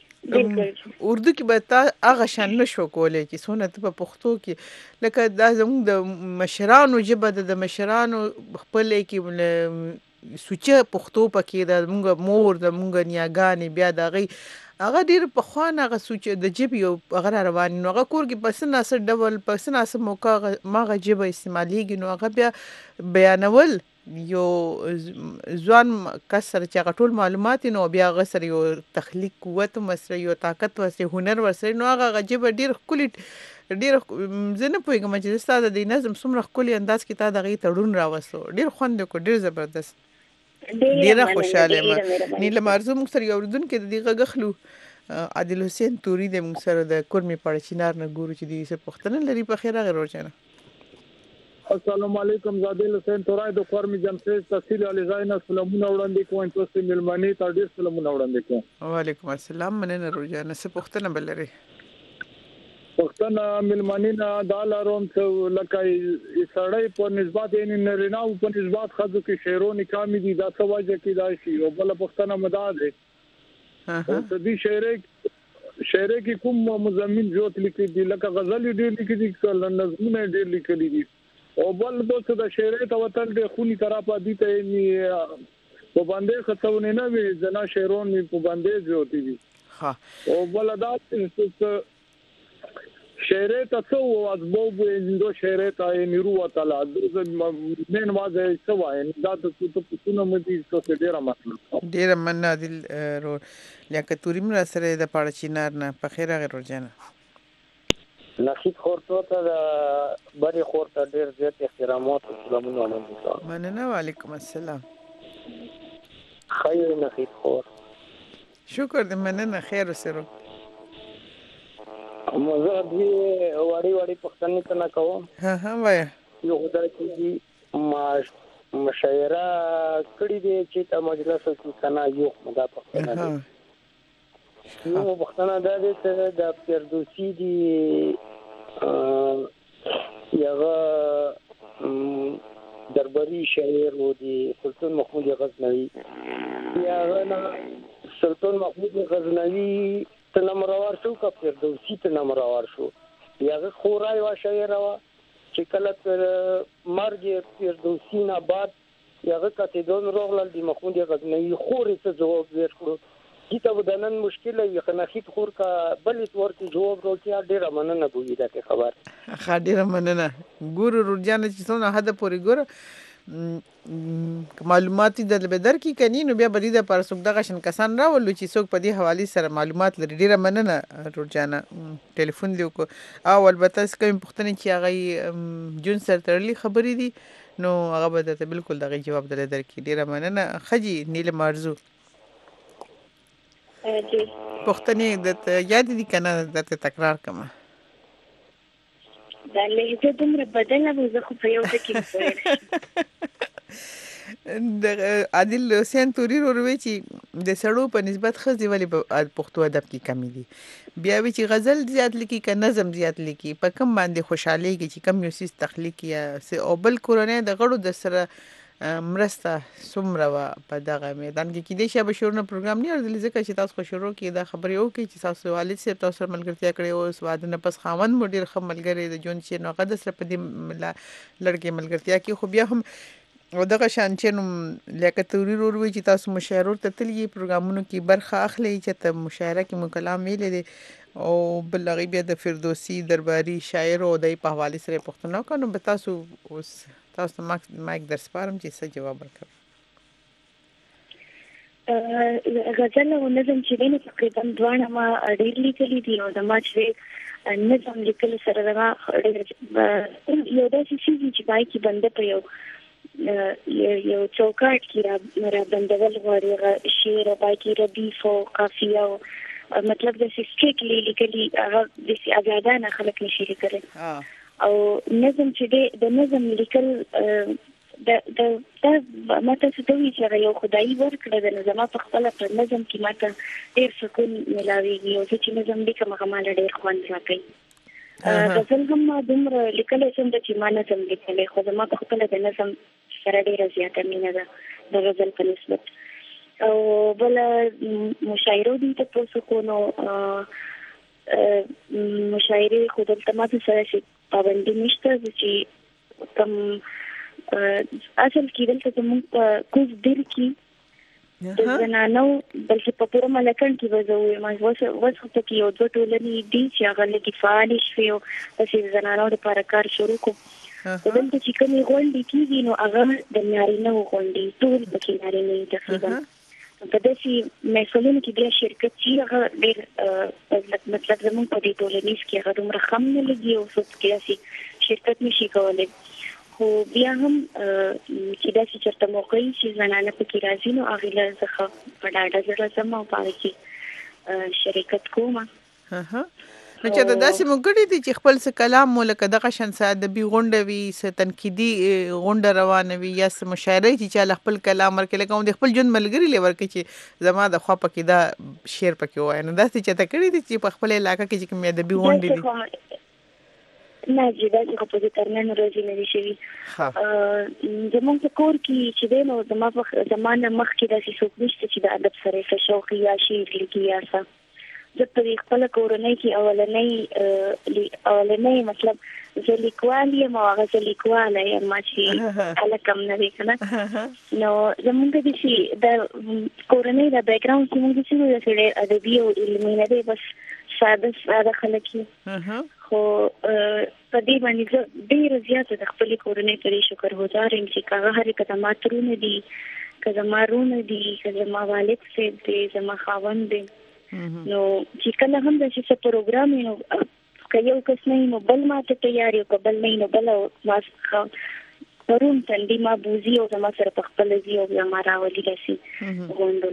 اردو کې به تا هغه شان نشو کولای چې څونه ته په پښتو کې لکه دا زموږ د مشرانو ژبه د مشرانو خپلې کې سوچه پښتو پکې د موږ مور د موږ نیاګانې بیا د غي هغه ډیر په خوانه هغه سوچ د جبې او هغه روان نو هغه کور کې پس نه سر ډول پس نه سم موقع ماغه جبه استعماليږي نو هغه بیا بیانول یو ځوان کسر چې هغه ټول معلومات نو بیا غسر یو تخلیق قوت مسره یو طاقت وسره هنر وسره نو هغه جبه ډیر کلی ډیر زنه پویګم چې ستاسو د نظم څومره کلی انداز کې تا دغه تړون راوستو ډیر خوند کو ډیر زبردست ډیره خوشاله ما نیله مرزو موږ سره یو ردون کې د دغه غخلو عادل حسین توري د موږ سره د کورمي پړ چینار نه ګورو چې دې څه پښتنه لري په خیره غیر ورچنه. السلام علیکم زادل حسین تورای د کورمي جمشید تحصیل علی زاینه سلامونه وړاندې کوم تاسو ملمنې تا ډیر سلامونه وړاندې کوم. وعلیکم السلام مننه روزانه څه پښتنه بلري پښتنه ملمنې نه دالاروم څه لکه سړی په نسبت یې نریناو په نسبت خځو کې شعرونه کامې دي دا څه وجه کې دا شي او بل پښتنه مدار دي او دې شعر شعر کې کوم مزمن جوړ لیکي دي لکه غزل ډېر لیکي دي نظمونه ډېر لیکلي دي او بل دوست د شعر ته وتل د خوني طرف دي ته په باندې خطونه نه وي جنا شعرونه په باندې جوړتي دي ها او بل دا شعر ته څو ازبو بندو شعر ته نیرو تعالی د مين واځي څو وای دا ته څه څه مدي څه ډیره مطلب ډیره مننه دل رو لکه توري مر سره د پاړ چینار نه په خیره غیر ورجنه نصیب خورته ته بری خورته ډیر زیات احترامات او سلامونه ومنځه. مننه وعلیکم السلام. خیر نصیب خور شکر دې مننه خیر سره مزه دې وړي وړي پښتني ته نه کوم. ها ها وای یو خدای چې ما مشاعره کړی دی چې ته مجلس کې کنا یو مدا پښتنه یو پښتنه د دې د فردوسی دی یغه درباري شاعر و دی سلطان محمود غزنوی یغه سلطان محمود غزنوی تنمروار شو کا فردوسی تنمروار شو یغه خورای وا شاعر وا چې کله تر مرګ فردوسی نه بعد یغه کته دون روغلل دی محمود غزنوی خوري څه جواب ورکړو کیته ودانن مشکل وي خناخیت خور کا بلې ورته جواب ورکړي ډیره مننه بوي دا خبر ښه ډیره مننه ګورو رجانه چې څونه حد پورې ګوره معلوماتي د بدر کې کني نو بیا بدیده پر څوک دغه شن کسان راولو چې څوک په دې حواله سره معلومات لري ډیره مننه رجانه ټلیفون دی کو او البته کوم پښتني چې هغه جون سره ترلي خبرې دي نو هغه به ته بالکل دغه جواب درکې ډیره مننه. خجی نیله مرزو پښتني د یاد دي کنه د تکرار کما دا لهجه دومره بدله و زه خو په یو ټکی پوهیږم. د عادل حسین توري وروي چې د سړو په نسبت خزي ولی په پښتو ادب کې کمی دي بیا وی چې غزل زیات لیکي ک نظم زیات لیکي په کم باندې خوشحالي کې چې کم یو سیس تخلیق یا او بل کورونه د غړو د سره مرسته سمره وا په دغه میدان کې کې د شابه شورنه پروګرام نه ورته ځکه چې تاسو شروع کې دا خبرې وکړي چې تاسو والد صاحب تاسو ملګرتیا کړې او سواد نه پس خاوند مدیر خپل ملګری د جون چې نو قد سره په دې لړکې ملګرتیا کې خو بیا هم او دغه شان چې نو لکه توري وروي چې تاسو مشاعره ته تللی پروګرامونو کې برخه اخلي چې ته مشاعره کې مو کلام ویلې دي او بل غیبه د فردوسی درباري شاعر او د په حواله سره پښتنو کنو به تاسو اوس تاسو مایک در سپارم چې څه جواب ورکړم. غزل او نظم چې دینه تقریبا دواړه ما ډېر لیکلي دي او د ما چې نظم لیکل سره دا یو داسې شي چې پای کې بنده په یو یو چوکاټ کې را بندول غواړي شعر پای کې ردیف او قافیه او مطلب د سټریکلی لیکلي هغه د آزادانه خلک نشي لیکلی او نظم چې د نظم لیکل د د د ماته څه دوی چې یو خدای ورکړه د نظم په خپل پر نظم کې ماته ډېر سکون ملاويږي او چې نظم لیکم هغه مال ډېر خوند راکوي غزل هم ما دومره لیکلې چې د ما نظم لیکلې خو زما په خپل د نظم سره ډېر زیاته مینه ده د غزل په نسبت او بل مشاعره دي ته پوسو کو نو مشاعره خو د تماته سره شي پابندي نشته چې کوم اصل کې دلته زموږ په کوز دیر کې د زنانو بلکې په پوره ملکن کې وځو ما وسه وسه ته کې یو دوه ټولنې دي چې هغه لکه فعال شي او د زنانو لپاره کار شروع کو دلته چې کومې غونډې کېږي نو هغه د نارینه غونډې ټول پکې نارینه تقریبا په داسې مسولینو کې بیا شرکت چې هغه ډېر مطلب زموږ په دې ټولنیز کې هغه دومره خم نه لګي او څوک کې شرکت نشي کولی خو بیا هم چې داسې چېرته موقع وي چې زنانه پکې راځي نو هغې له څخه په ډاډه زړه ځم او په هغې کې شرکت کوم. نو چې دا داسې مونږ دي چې خپل څه کلام مو لکه دغه شان څه ادبي غونډه وي څه تنقیدي غونډه روانه وي یا څه مشاعره چې چا خپل کلام ورکړي لکه د خپل ژوند ملګري لې ورکړي چې زما د خوا پکې دا شعر پکې وایي نو داسې چې ته کړی دي چې په خپل علاقه کې چې کوم ادبي غونډې دي نه چې دا چې په دې ترمن ورځې نه دي شوي زموږ په کور کې چې دی نو زما په زمانه مخکې داسې څوک نشته چې د ادب سره ښه شوق یا شعر لیکي یا څه زه په خپله کورنۍ کې اولنۍ اولنۍ مطلب زه لیکوال یم او هغه زه لیکواله یم ما چې هلک هم نه دی که نه نو زموږ داسې د کورنۍ د بیکګراونډ چې موږ داسې نو داسې ډېر ادبي او علمي نه دی بس ساده ساده خلک یو خو په دې باندې زه ډېره زیاته د خپلې کورنۍ ته ډېر شکرګزار یم چې که هغه هرې که زما ترونه دي که زما رونه دي که زما والد صاحب دی زما خاوند دی نو چې کله هم داسې څه پروګرام وي نو که یو کس نه وي نو بل ما ته تیار یو که بل نه وي نو بله ما پرون تندي ما بوزي او زما سره په خپله ځي او بیا ما راولي داسې غونډو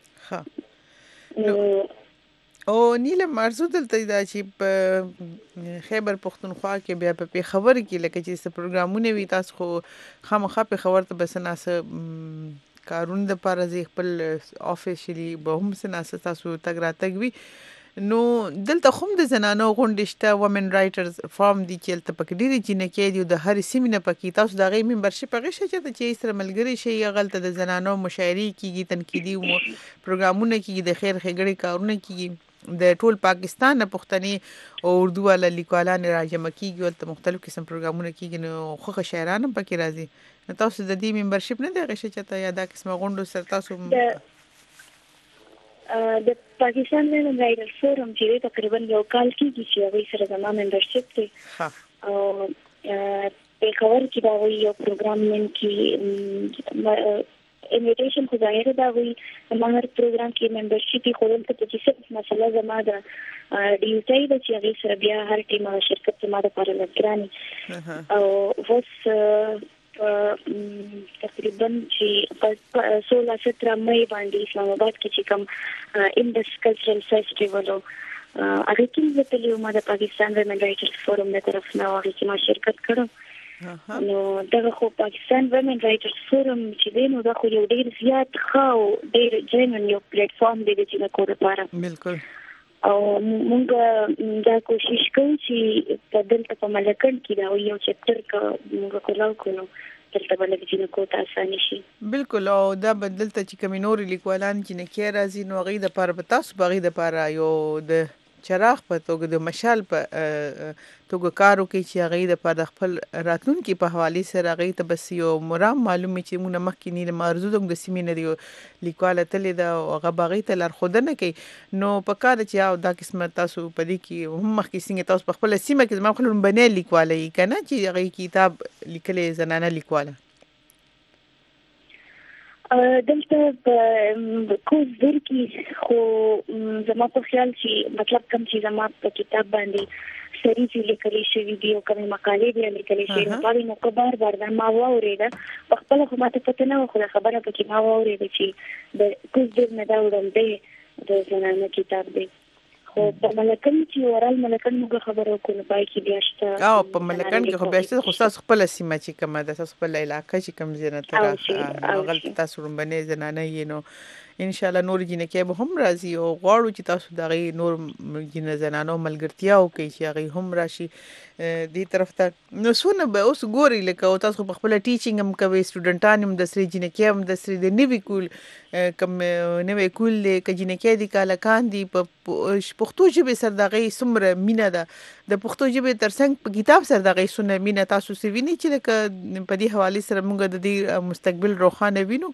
له نو او نیلم ارزو دلته دا چې په خیبر پښتونخوا کې بیا په پیښور کې لکه چې څه پروګرامونه وي تاسو خو خامخا پیښور ته بس ناسه کارونه د پاره ځي خپل افیشلی به هم سناسه تاسو تګ راتګ وي نو دلته هم د زنانو غونډې شته ومن رائټرز فارم دي چې دلته پکې ډېرې جینکې دي د هرې سیمې نه پکې تاسو د هغې ممبرشپ هغې شته چې سره ملګري شئ هغلته د زنانو مشاعرې کېږي تنقیدي پروګرامونه کېږي د خیر ښېګڼې کارونه کېږي د ټول پاکستان نه پښتني او اردو والا لیکوالان راجمع کیږي ولته مختلف قسم پروګرامونه کیږي نو خوخه شاعران هم پکې راځي نو تاسو د دې ممبرشپ نه دی غوښتل چې ته یا دا قسمه غونډو سره تاسو د پاکستان ویمن رائټر فورم چې تقریبا یو کال کېږي چې هغوی سره زما ممبرشپ دی او پیښور کې دا یو پروګرام نن کې انویټیشن خو ظاهر دا وي ما هر پروګرام کې ممبرشپ خو دلته چې څه مسله زما د ډیوټي د چې هغې سره بیا هر ټیم شرکت زما دپاره لګرانې او اوس تقریبا چې په سوله ستره مې باندې اسلام آباد کې چې کوم انډس کلچرل فیسټیول و هغې کې زه تللې وم د پاکستان ویمن رائټرز فورم د طرف نه او هغې کې ما شرکت کړم نو دغه خو پاکستان ویمن رائټرز فورم چې دی نو دا خو یو ډېر زیات ښه او ډېر جینون یو پلیټ فارم دی د جینکو لپاره بالکل او موږ دا کوشش کوو چې په دلته په ملکن کې دا یو چپټر که موږ کولاو کړو دلته به لږ جینکو ته اساني شي بالکل او دا به دلته چې کومې نورې لیکوالان جینکې راځي نو هغوی دپاره به تاسو به هغوی دپاره یو د چراغ په توګه د مشال په توګه کار وکړي چې هغوی دپاره د خپل راتلونکي په حوالې سره هغوی ته بس یو مرام معلوم وي چې موږ مخکې نیلم ارزو زموږ د سیمې نه د لیکواله تللې ده او هغه به هغوی ته لارښودنه کوي نو په کار چې او دا قسمه تاسو په دې کې هم مخکې څنګه تاسو په خپله سیمه کې زما خپل لومبنی لیکواله یي که نه چې هغوی کتاب لیکلی زنانه لیکواله دلته په کوز در کې خو زما په خیال چې مطلب کوم چې زما په کتاب باندې سری چې لیکل شوی دی او کوم مقالې دی لیکل شوی نو په نو کو بار بار دا ما واورېده په خپل خو ماته پته نه و خو خبره پکې ما واورېده چې د کوز در نه دا وړل دی د زنانه کتاب دی خو په ملکن چې ورال ملکن موږ خبرو کوو پای کې بیا شته او په ملکن کې خو بیا شته خو تاسو خپل سیمه چې کومه د تاسو خپل علاقې چې کوم زنه تر غلط تاسو رومبنه زنانه یې نو ان شاء الله نور جنکه به هم راځي او غواړو چې تاسو دغه نور جن زنانو ملګرتیا او کوي چې هغه هم راشي دې طرف ته نو سونه به اوس ګوري لکه تاسو په خپل ټیچینګ هم کوي سټوډنټان هم د سری جنکه هم د سری د نیوی کول کوم نیوی کول کې جنکه دي کاله کان دي په پښتو ژبه سره دغه سمره مینه ده د پښتو ژبه ترڅنګ په کتاب سره دغه سونه مینه تاسو سوي نه چې لکه په دې حواله سره موږ د دې مستقبل روښانه وینو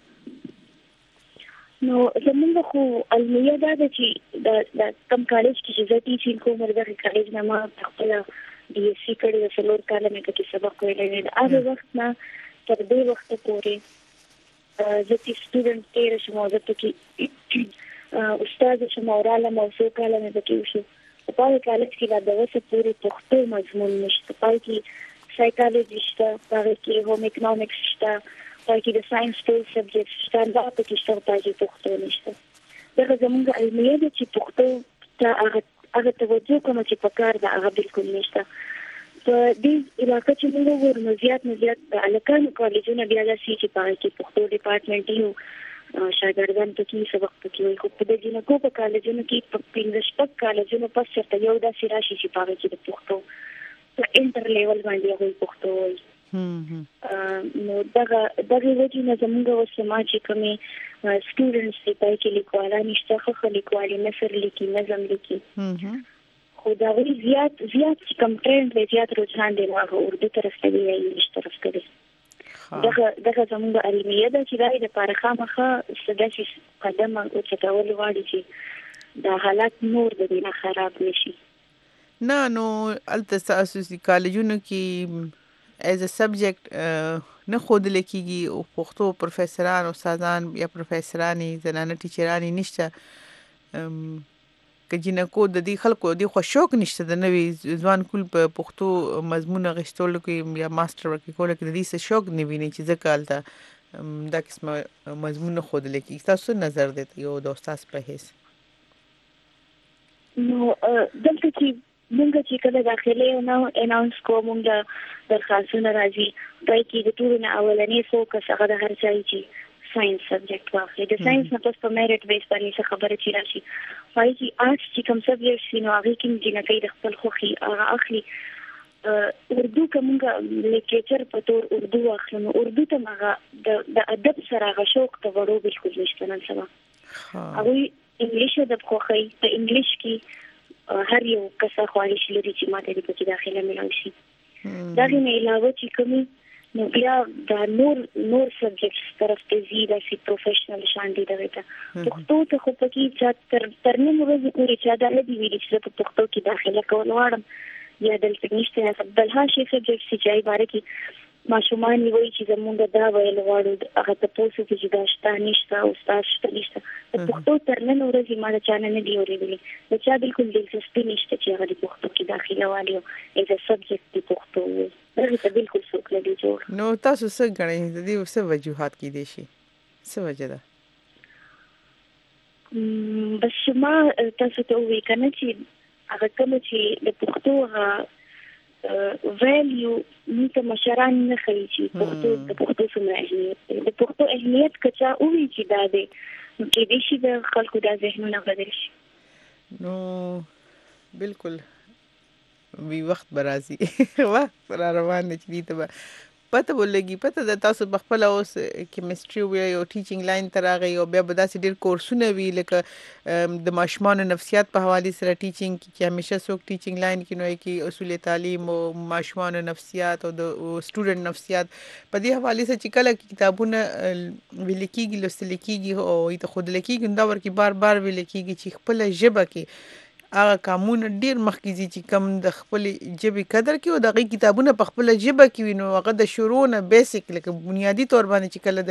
نو زمونږ خو علمیه دا ده چې د کم کالج کې چې زه ټیچینګ کوم دغه کالج نه ما خپل بي اس سي کړی د څلور کاله مې کې سبق ویلی دی هغه وخت نه تر دې وخته پورې زه چې سټوډنټ تېره شوم او زه پکې استاد شوم او رالم او څو کاله مې پکې وشو په هغه کالج کې لا د اوسه پورې پښتو مضمون نشته په کې سایکالوجي شته په کې هوم اکنامکس شته پای کې د ساينس ټول سبجیکټ شته دا په کې شته پای کې پښتو نشته دا زموږ علمیه ده چې پښتو ته هغه هغه توجه کوم چې په کار دا هغه بالکل نشته په دې علاقې چې موږ ورنو زیات نه زیات د الکانو کالجونه بیا د سی چې پای کې پښتو ډپارټمنټ یو شاګردان پکې سبق پکې وي خو په دې جنکو په کالجونو کې په پنځه شپږ کالجونو په سرته یو داسې راشي چې پای کې د پښتو په انټر لیول باندې هغه پښتو وي نو دغه دغه وجه نه زموږ وسما چې کومي سټوډنټس دي پای کې لیکوالان نشته خو لیکوالي نثر لیکي نظم لیکي خو دا وی زیات زیات کم ټرند دی زیات رجحان دی هغه اردو طرف ته دی یا انګلیش طرف ته دی دغه دغه زموږ علمیه ده چې دا د پارخه مخه سداسي قدم او چتاول واړي چې دا حالات نور د دینه خراب نشي نه نو الته اساسي کالجونو کې as a subject نه خود لیکيږي او پښتو پروفیسوران او استادان یا پروفیسورانی زنانه ټیچرانی نشته که جنکو د دې خلکو د خو شوق نشته د نوې ځوان کول په پښتو مضمون غشتول کې یا ماستر ورکې کول کې د دې څه شوق نه ویني چې ځکه الته دا قسمه مضمون خود لیکي تاسو نظر دې یو د استاد په هیڅ نو دلته چې موږ چې کله داخله نو اناونس کوو موږ درخواستونه راځي پای کې د ټول نه اولنې فوکس هغه د هر ځای چې ساينس سبجیکټ واخلي د ساينس نه پس په میرټ بیس باندې څه خبره چي راشي پای کې آرټس چې کوم سبجیکټ نو هغه کې چې نه د خپل خوخي هغه اخلي اردو کومه لیټریچر په تور اردو اخلي نو اردو ته هغه د ادب سره هغه شوق ته ورو بالکل نشته نن سبا هغه انګلیش د خوخي په انګلیش کې هر یو کسه خواهش لري چې ماته دې په داخله ملوي شي دا نه علاوه چې کومي نو بیا د نور نور سبجیکټس طرف ته زیاده سي پروفیشنل شان دي دغه پښتو ته خو پکې چې تر تر نن ورځې پورې چې دا لدی ویل چې په پښتو کې داخله کول غواړم یا دلته نشته بل ها شي سبجیکټ چې عبارت کې ماشومان وایي چې زمونږ دا ویل غواړو هغه ته پوسو چې دا شته نشته او تاسو شته نشته په پښتو تر نن ورځې ما چانه نه دی اورېدلې دا چې بالکل دلچسپي نشته چې هغه د پښتو کې داخله والی او از سبجیکټ د پښتو وي دا ته بالکل څوک نه دی جوړ نو تاسو څه غواړئ د دې څه وجوهات کې دي شي څه وجه ده بس ما تاسو ته وی کنه چې هغه کوم چې د پښتو ویلیو نیته مشران نه خلی چې پښتو د پښتو څومره اهمیت د پښتو اهمیت کچا وی چې دا دی نو کې دې شي د خلکو د ذهنونو بدل شي نو بالکل وی وخت برازي وخت را روان دي چې ته پته ولګي پته د تاسو په خپل اوس کیمستري وی او ټیچینګ لاین ترغه او بیا به داسې ډیر کورسونه وی لکه د ماشومان نفسیات په حواله سره ټیچینګ کې همیشه څوک ټیچینګ لاین کې نوې کې اصول تعلیم او ماشومان نفسیات او د سټوډنټ نفسیات په دې حواله سره چې کله کتابونه ویل کېږي لوستل کېږي او ته خود لیکيږي دا ورکی بار بار ویل کېږي چې خپل ژبه کې هغه قانون ډیر مخکې چې کم د خپل ژبې قدر کوي او دغه کتابونه په خپل ژبه کې وي نو هغه د شروع نه بیسیک لکه بنیادی تور باندې چې کله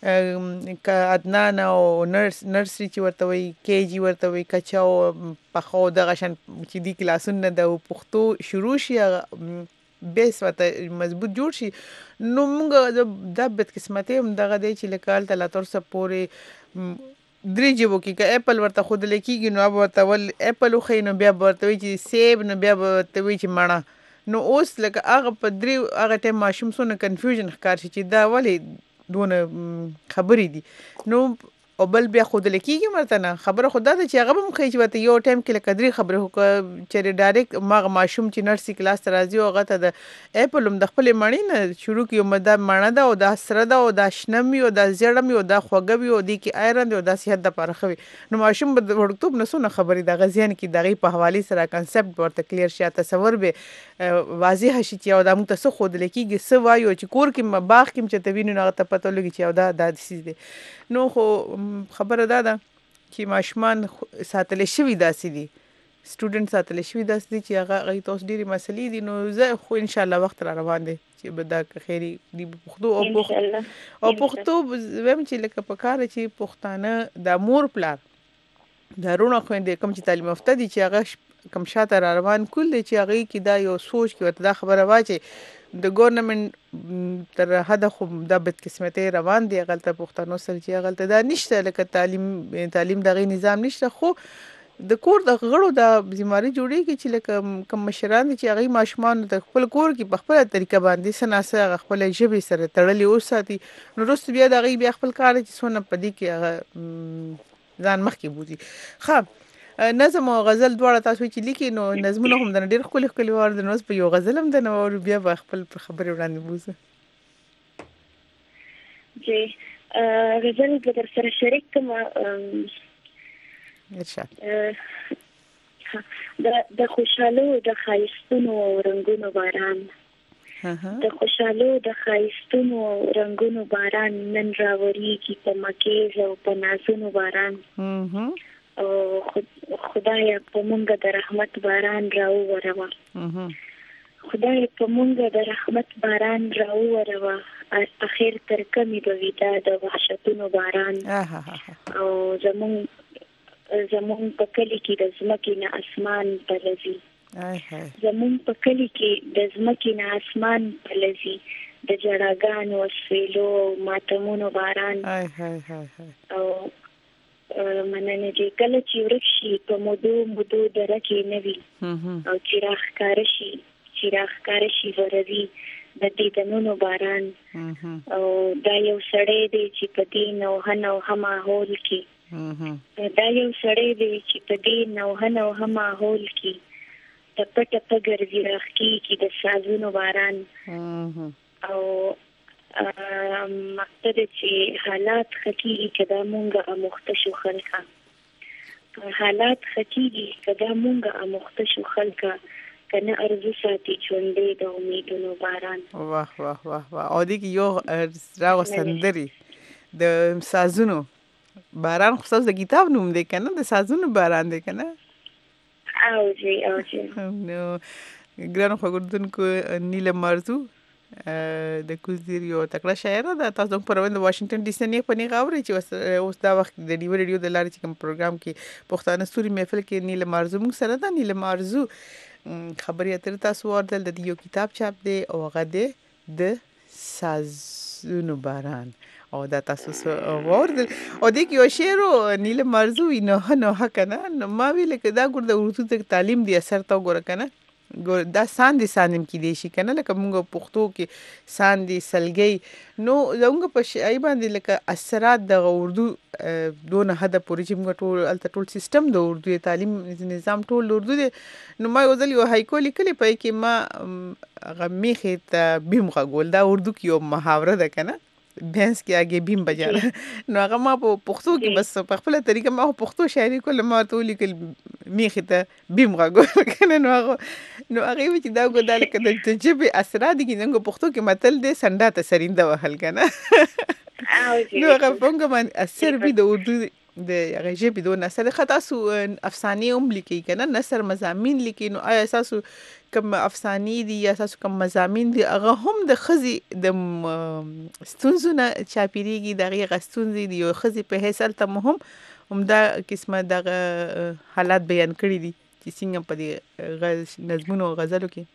د ادنان او نرس نرسري چې ورته وي کی جی ورته وي کچاو پخو دغه شان چې دی کلاسونه د پښتو شروع شي بیس ورته مضبوط جوړ شي نو موږ د بدقسمتۍ هم دغه دی چې لکه هلته لا تر څه پورې درې جبو کې که اپل ورته خود لیکيږي نو اب ورته ول اپل خو نو بیا ورته وی چې سیب نو بیا ورته وی چې مړه نو اوس لکه هغه په درې هغه ټیم ماشوم سونه کنفیوژن ښکار شي چې دا ولې دونه خبرې دي نو او بل بیا خود لیکيږي مرته نه خبره خدا ته چې هغه هم خې چې وته یو ټایم کې لکه درې خبره هو چې ډایرکټ ماغه ماشوم چې نرسي کلاس ته راځي او هغه ته د اپل هم د خپل مړی نه شروع کیو مده مړه ده او د سره ده او د شنمي او د زړم او د خوګوي او د کی ایرن او د صحت د لپاره خوي نو ماشوم د ورکتوب نسونه خبرې د غزيان کې دغه په حواله سره کنسپټ ورته کلیر شي تصور به واضح شي چې او د موږ ته خود لیکيږي سو وایو چې کور کې باغ کې چې توینو نه ته پته لګي چې او دا د سیس دي نو خو خبره ده ده چې ماشومان ساتل شوی داسې دي سټوډنټ ساتل شوی داسې دي چې هغه غي تاسو ډیره مسلې دي نو زه خو ان شاء الله وخت را روان دي چې به دا خیری دی پښتو او پښتو او پښتو ویم چې لکه په کار چې پښتانه د مور پلار دارونه خويندې کوم چې تعلیم یافته دي چې هغه کم شاته را روان کول دي چې هغه کې دا یو سوچ کې ورته دا خبره واچي د ګورنمنت تر حد خو د بدقسمتۍ روان دي غلطه پښتنو سره چې غلطه دا نشته لکه تعلیم تعلیم دغه نظام نشته خو د کور د غړو د بیماری جوړیږي چې لکه کوم مشران چې هغه ماشومان د خپل کور کې په خپل طریقه باندې سناسه خپل ژبې سره تړلې اوساتي نو رست بیا دغه بیا خپل کار چې سونه پدې کې هغه ځان مخ کې بوزي خب نظم او غزل دواړه تاسو چې لیکي نو نظمونه هم د ډېر خولي خولي ور د نوز په یو غزل هم د نو بیا خپل خبرې وړاندې بوزه چې غزل د در سره شریک کوم ارشاد د د خوشاله د خایستونو رنگونو باران د خوشاله د خایستونو رنگونو باران نن راوري کی په مکه او په نازونو باران او خدای په مونږ د رحمت باران راو وروا خدای په مونږ د رحمت باران راو وروا اخر تر کمی د ویدا د وحشتونو باران او زمون زمون په کلی کې د زمکې نه اسمان پلزي زمون په کلی کې د زمکې نه اسمان پلزي د جړاګانو وسویلو ماتمونو باران او مننه دې کله چې ورشي په مودو مودو درکه نوي او چراغ کار شي چراغ کار شي وروي د دې دنونو باران او دا یو سړی دی چې په دې نو هنو هما هول کې دا یو سړی دی چې په دې نو هنو هما هول کې ټپ ټپ ګرځي راخ کې د سازونو باران او مقصد چې حالات خکېږي کدا مونږه امختشو خلکا حالات خکېږي کدا مونږه امختشو خلکا کنه ارزو ساتي ژوندې د امیدونو باران واه واه واه واه او دې یو راو سندري د سازونو باران خو د کتاب نوم دی کنه د سازونو باران دی کنه او جی او جی نو ګرانو خبردونکو نیله مرزو د کوزیر یو تکړه شاعر ده تاسو په روان د واشنگټن ډي سي نه پني غوړي چې اوس دا وخت د ډیو ریډیو د لارې چې کوم پروګرام کې پښتانه ستوري محفل کې نیله مرزو موږ سره ده نیله مرزو خبرې اترې تاسو ورته د یو کتاب چاپ دی او هغه دی د سازونو باران او دا تاسو ورته او د یو شعر نیله مرزو نه نه حق نه ما ویل کې دا ګور د اردو تعلیم دی اثر تا ګور کنه دا ساندې سانم کې دی شي کنه لکه موږ پښتو کې ساندې سلګي نو زموږ په شای باندې لکه اثرات د اردو دونه حد پورې چې موږ ټول الته ټول سیستم د اردو تعلیم نظام ټول اردو دی نو ما یو ځل یو هایکو لیکلی پای کې ما غمیخه ته بیم غول دا اردو کې یو محاوره ده کنه بینس کې اگې بیم بجاره نو هغه ما په پښتو کې بس په خپل طریقه ما پښتو شاعري کوله ما ته لیکل میخه ته بیم غول کنه نو هغه نو هغه چې دا ګودال کده چې جبه اسرا دي کې نو پښتو کې متل دې سنډا ته سرینده وهل کنه نو هغه څنګه باندې اثر به د اردو د هغه ژبې د نثر ښه تاسو افسانې هم لیکئ که نه نثر مضامین لیکئ نو آیا ستاسو کوم افسانې دي یا ستاسو کوم مضامین دي هغه هم د ښځې د ستونزو نه چاپېرېږي د هغې هغه ستونزې د یو ښځې په حیث هلته مو هم همدا قسمه دغه حالات بیان کړي دي چې څنګه په دې نظمونو او غزلو کې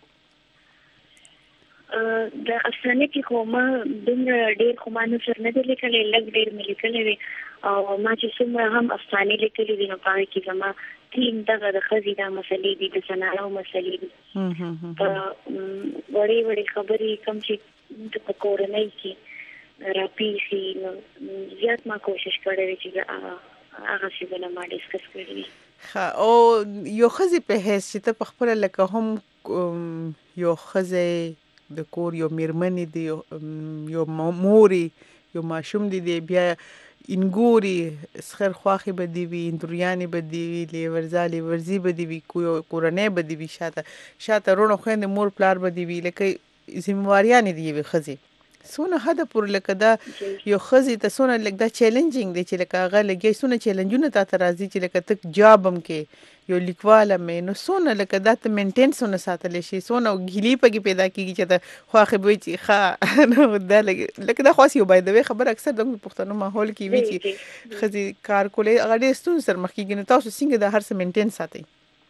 د افسانې کې خو ما دومره ډېر خو ما نثر نه دی لیکلی لږ ډېر مې لیکلی وي او ما چې څومره هم افسانې لیکلي دي نو په هغې کې زما تیم دغه د ښځې دا مسلې دي د صنایعو مسلې دي په وړې وړې خبرې کوم چې په کورنۍ کې راپېښي نو زیات ما کوشش کړی دی چې هغه څیزونه ما ډسکس کړي دي او یو ښځې په حیث چې ته پخپله لکه هم یو ښځی د کور یو میرمنې دی یو مورې یو ماشوم دی دی بیا انګوري سخر خواخې به دي وي اندوریانې به دي وي لیورزا لیورزي به دي وي کورنۍ به دي وي شاته شاته وروڼه خویندې مور پلار به دي وي لکه ذمواریانې دي یوې ښځې څونه حده پورې لکه دا یو ښځې ته څونه لږ دا چیلنجینګ دی چې لکه هغه لګیا څونه چیلنجونه تا ته راځي چې لکه ته جاب هم کې یو لیکواله مې نو څونه لکه دا ته مینټین څونه ساتلی شي څونه ګیلي پکې پیدا کېږي چې ته خواښې به وي چې ښه نو دا لکه دا خاص یو بایدوی خبره اکثر د پښتنو ماحول کې وي چې ښځې کار کولی هغه ډېر ستونزې سره مخ کېږي نو تاسو څنګه دا هر څه مینټین ساتئ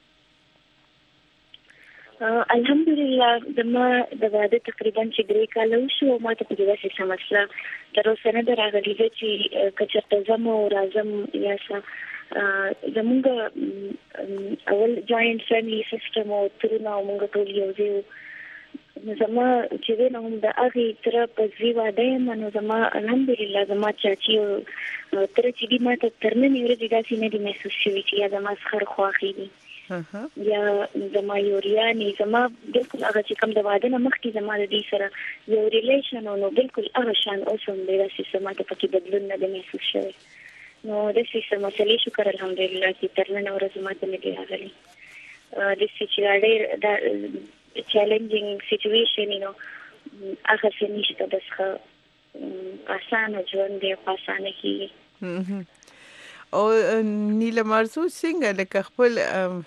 الحمدلله زما د واده تقریبا چې درې کاله وشو ما ته په دې داسې څه مسله تر اوسه نه ده راغلې ده چې که چېرته ځم او راځم یا څه زمونږ اول جوینټ فیملی سیسټم او ترونه او مونږ ټول یو ځای وو نو زما چې دی نو هم د هغې تره په زوی واده یم نو زما الحمدلله زما چاچي او تره چې دي ما ته تر ننې ورځې داسې نه دي محسوس شوي چې یا زما څخه خواښې دي یا زما یو ریانې زما بلکل هغه چې کوم د واده نه مخکې زما د دې سره یو ریلیشن او نو بلکل هغه شان اوس هم دی داسې څه ما ته پکې بدلون نه دی محسوس شوی نو داسې څه مسلې شکر الحمدلله چې تر ننه ورځې ما ته نه دي راغلي داسې چې دا ډېر دا چیلنجینګ سیچویشن نو هغه څه نشته بس ښه اسانه ژوند دی په اسانه کېږي او نیله مرزو څنګه لکه خپل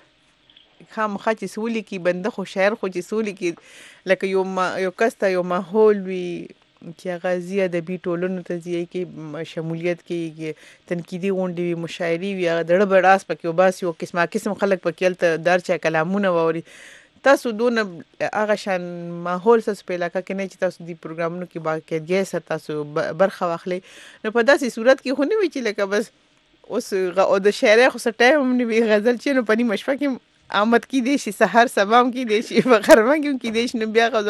خامخا چې څه ولیکي بنده خو شاعر خو چې څه ولیکي لکه یو یو کس ته یو ماحول وي چې هغه ځي ادبي ټولنو ته ځي کې شمولیت کې تنقیدي غونډې وي مشاعرې وي هغه د ړه بړاس پکې وباسي او قسمه قسم خلک پکې هلته دار چا کلامونه واوري تاسو دونه هغه شان ماحول ستاسو په علاقه کې نه چې تاسو دې پروګرامونو کې باقاعدګۍ سره تاسو برخه واخلئ نو په داسې صورت کې خو نه وي چې لکه بس اوس او د شاعرۍ خو څه ټایم هم نه وي غزل چې نو په نیمه شپه کې آمد کېدی شي سهار سبا هم کېدی شي په غرمه کې هم کېدی شي نو بیا خو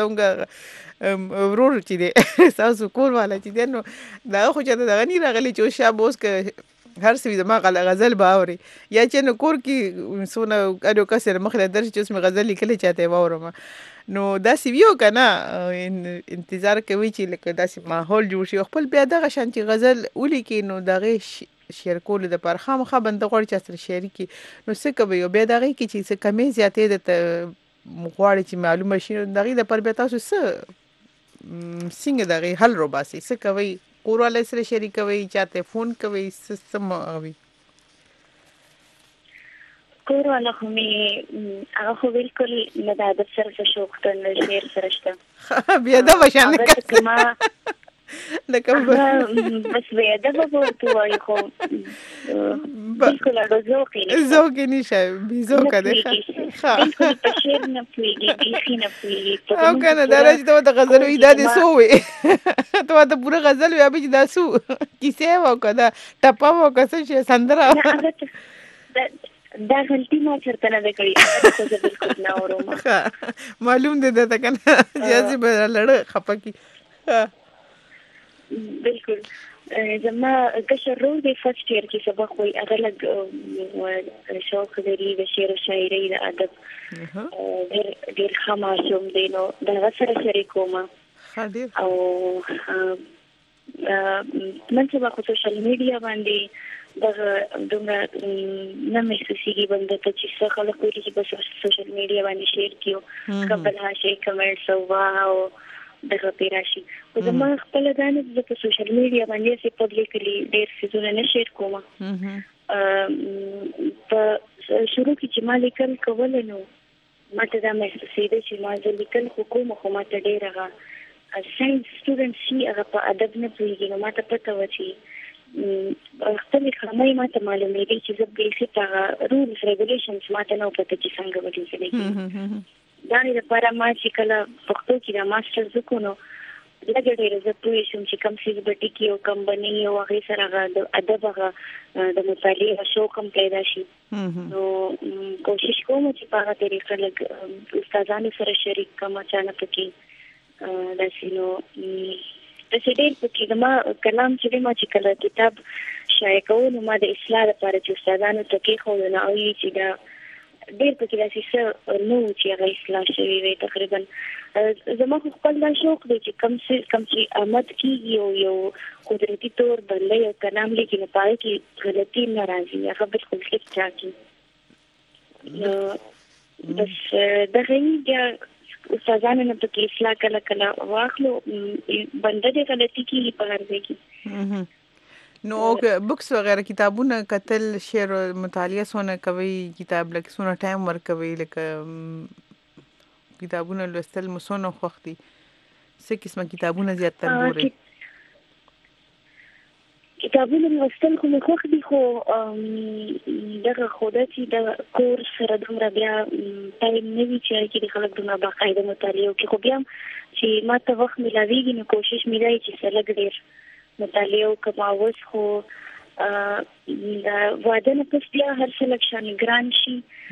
زموږ ورور چې دی ستاسو کور والا چې دی نو د هغه خو چاته دغه نه راغلی چې اوس شابه اوس که هر څه وي زما غزل به اوري یا چې نو کور کې څونه هر یو کس یې مخې ته درشي چې اوس مې غزل لیکلی چاته یې واورم نو داسې وي او که نه انتظار کوي چې لکه داسې ماحول جوړ شي خپل بیا دغه شان چې غزل ولیکي نو د هغې شعر کولو دپاره خامخا بنده غواړي چې سره شاعري کړي نو څه کوئ او بیا د هغې کې چې څه کمې زیاتې درته غواړي چې معلومه شي نو د هغې دپاره بیا تاسو څه څنګه د هغې حل روباسئ څه کوئ کوروالی سره شریکوئ چاته فون کوئ څه څه کور والا خو مې هغه خو بلکل نه د ادب سره څه شوق ته نه شعر سره شته بېادبه شان لکه بس بېادبه به ورته وایي خو بلکل هغه ذوق یې نشته ذوق یې نشه بېذوقه دی بلکل په شعر نه پوهېږي بیخي نه پوهېږي او که نه دا را چې ته ورته غزل وایي دا دې څو وې ته ورته پوره غزل وایي هغه چې دا څو کیسې وه او که دا ټپه وه او که څه شی سندره دا غلطي ما چېرته نه ده کړې زه بلکل نه اورم معلوم دی درته که نه جیاسې به رالړه خفه کړي بلکل زما کشر ورور دی فرسټ ایئر کې سبق وایي هغه لږ شوق لري د شعر و شاعرۍ د ادب ډېر ډېر ښه ماشوم دی نو د هغه سره شریکوم او نن سبا خو سوشل میډیا باندې دغه دومره نه محسوسېږي بنده ته چې څه خلک وایي چې په سوشل میډیا باندې شیر کړي که بل هاشي کمنټس او واه او دغه پیراشي او زما خپل ځان د سوشل میډیا باندې سي پبليکلی ډېر څه نه شیر کوم په شروع کې چې ما لیکل کول نو ماته دا محسوسې ده چې ما د لیکل حکومت خو ماته ډېر هغه ساينس سټوډنټ شي هغه په ادب نه پوهیږي نو ماته پته و چې خپل خامي ماته معلومې دي چې زه به هیڅ رولز ریګولیشنز ماته نه پته چې څنګه وډیل دا نه لپاره ما چې کله پښتو کې د ماستر زکونو لږ ډېر زه پوه شوم چې کوم څه به ټکی او کوم بنې او هغه سره د ادب هغه د مطالعې شوق هم پیدا شي نو کوشش کوم چې په هغه طریقه لږ استادانو سره شریک کوم چې نه پکې دا سينو د سیډل پکې د ما کلام چې ما چې کله کتاب شایع کوم ما د اصلاح لپاره چې استادانو ته کې خو نه او چې دا ډېر پکې داسې څه نو چې هغه اصلاح شوي وي تقریبا زما خو خپل دا شوق دی چې کم څه کم چې آمد کېږي او یو قدرتي طور باندې یو کلام لیکي نه پای کې غلطي نه راځي هغه بالکل ټیک ټاک نو بس دغه یې استادانو نه پکې اصلاح کله کله واخلو بنده دې غلطي کېږي په هر ځای کې نو بوکس وغیرہ کتابونه کتل شعر مطالعه سونه کوي کتاب لکه سونه ټایم ور کوي لکه کتابونه لوستل مسونه خوختي څه قسمه کتابونه زیات تر ګوري کتابونه لوستل خو مخ دي خو دغه خوده چې د کورس سره دومره بیا ټایم نه وی چې د خلک دومره باقاعده مطالعه کوي خو بیا چې ما ته وخت ملاويږي نو کوشش مې دی چې سلګ ډیر مطالعه کوم خو دا واده نه پس بیا هر څه لکشان ګران شي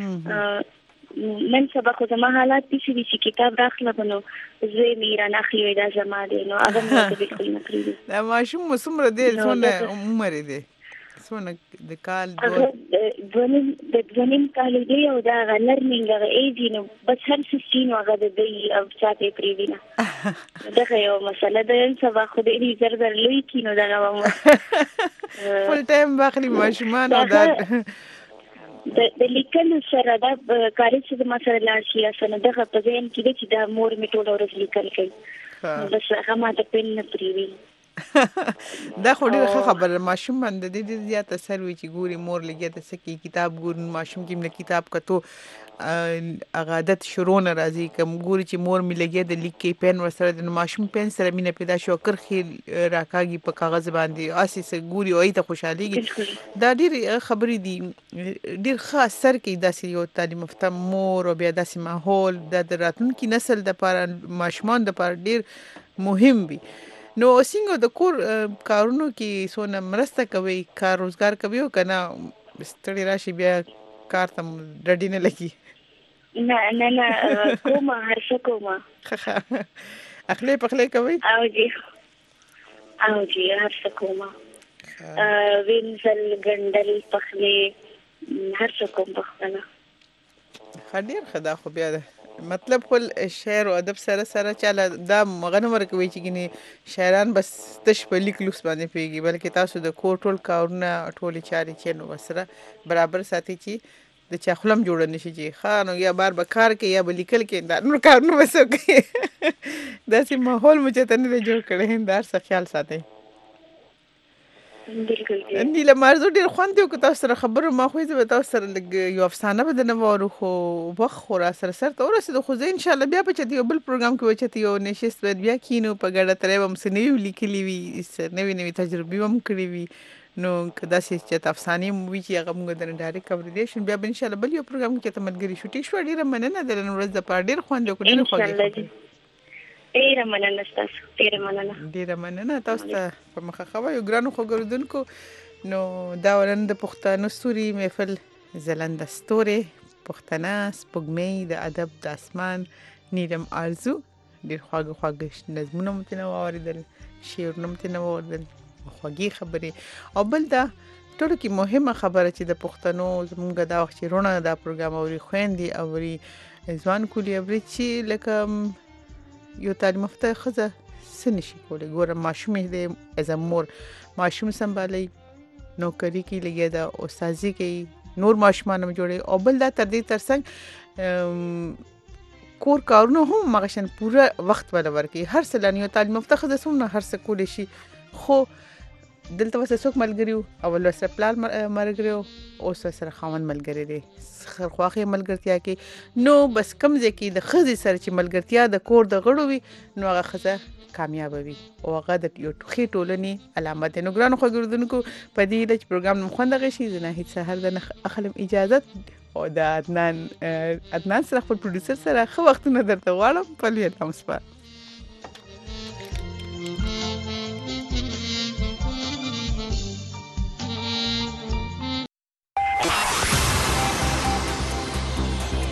نن سبا خو زما حالات دي چې کتاب راخله بنو زه میران اخلي دا زما دي نو هغه مې بالکل نه کړی دا ماشوم مسمره دي څونه عمر دي څونه د کال دوه د ځنیم کال دی او دا لرنینګ هغه ایجی نو بس هر څه سینو هغه د دی او ساتي پریوینه دا یو مسله ده ان سبا خو دې زر زر لوي کینو دا غوامه فول ټایم باخلي ماشومان او دا د لیکلو سره دا کاری چې ما سره لاړ شي اسنه دغه په ځین کې چې دا مور می ټول ورځ لیکل کوي بس هغه ما ته پین نه پریوي دا خو ډیره خبره ماشوم باندې د دې زیات اثر وی چې ګوري مور لګي د سکی کتاب ګورن ماشوم کې من کتاب کتو هغه عادت شروع نه راځي کوم ګوري چې مور می لګي د لیک کې پین ورسره د ماشوم پین سره مینه پیدا شو کرخي راکاږي په کاغذ باندې اسی سه ګوري او ته خوشحاليږي دا ډیره خبرې دي ډیر خاص سر کې داسې یو تعلیم یافته مور او بیا داسې ماحول د راتلونکي نسل د لپاره ماشومان د لپاره ډیر مهم وي نو څنګه د کور کارونو کې سونه مرسته کوي کار روزګار کوي او کنه ستړي راشي بیا کار ته ډډی نه لګي نه نه نه کومه هر څه کومه اخلي پخلي کوي او جی او جی هر څه کومه وینځل ګندل پخلي هر څه کوم پخله خډیر خدا خو بیا ده مطلب خل شعر او ادب سره سره چاله دا مغنه ورکوي چې ګني شاعران بس تش په لیک لوس باندې پیږي بلکې تاسو د کور ټول کارونه ټولې چاري چې نو وسره برابر ساتي چې د چا خلم جوړ نشي چې خانو یا بار به کار کې یا به لیکل کې دا نور کارونه وسو کې داسې ماحول مو چې تنه جوړ کړي هندار څه خیال ساتي اندی له مرزو ډیر خوند یو که تاسو سره خبرو ما خو زه به تاسو سره لګ یو افسانه به نه وره خو وخت خورا سره سره ته ورسېد خو زه ان شاء الله بیا په چتی یو بل پروګرام کې وچتی یو نشست بیا کینو په ګډه ترې هم سنوي لیکلي وي نوې نوې تجربې هم کړې وي نو کدا چې چې افسانه مو وی چې هغه موږ د ډایرکټ کوریلیشن بیا ان شاء الله بل یو پروګرام کې تمدګری شوټی شو ډیره مننه د نن ورځ د پاره ډیر خوند یو ډیر خوږی ډیره مننه تاسو ډیره مننه ډیره مننه تاسو ته په مخه خو یو ګرانو خو ګردونکو نو دا ورن د پښتنو ستوري محفل زلند ستوري پښتنه سپګمې د ادب د اسمان نیلم ارزو ډیر خواږه خواږه نظمونه متنه واردل شعرونه متنه واردل خوږی خبرې او بل دا ټول کې مهمه خبره چې د پښتنو زمونږ دا وخت رونه دا پروګرام اوري خويندې اوري ځوان کولي اوري چې لکه یو تعلیم یافته خزه سنشي کوله ګوره ماشومې د ازمور ماشوم سنبالي نوکری کې لګیا دا استادي کې نور ماشومان جوړي او بل دا تر دې ترڅنګ کور کارونه هم مغشن پوره وخت ولا ورکی هر څه لنیو تعلیم یافته ښځه څومره هر څه کولی شي خو دلته وسه څوک ملګری وو اول وسه پلار ملګری وو اوس سره خاوند ملګری دی خرخواخي ملګرتیا کې نو بس کم ځکه د ښځې سره چې ملګرتیا د کور د غړو وي نو هغه ښځه کامیاب وي او هغه د یو ټوخي ټولنې علامت نو ګرانو خو ګردونکو په دې د پروګرام نوم خوندغه شي زنه هیڅ سحر د اخلم اجازه او د عدنان عدنان سره خپل پروډوسر سره خو وختونه درته غواړم په لوی تاسو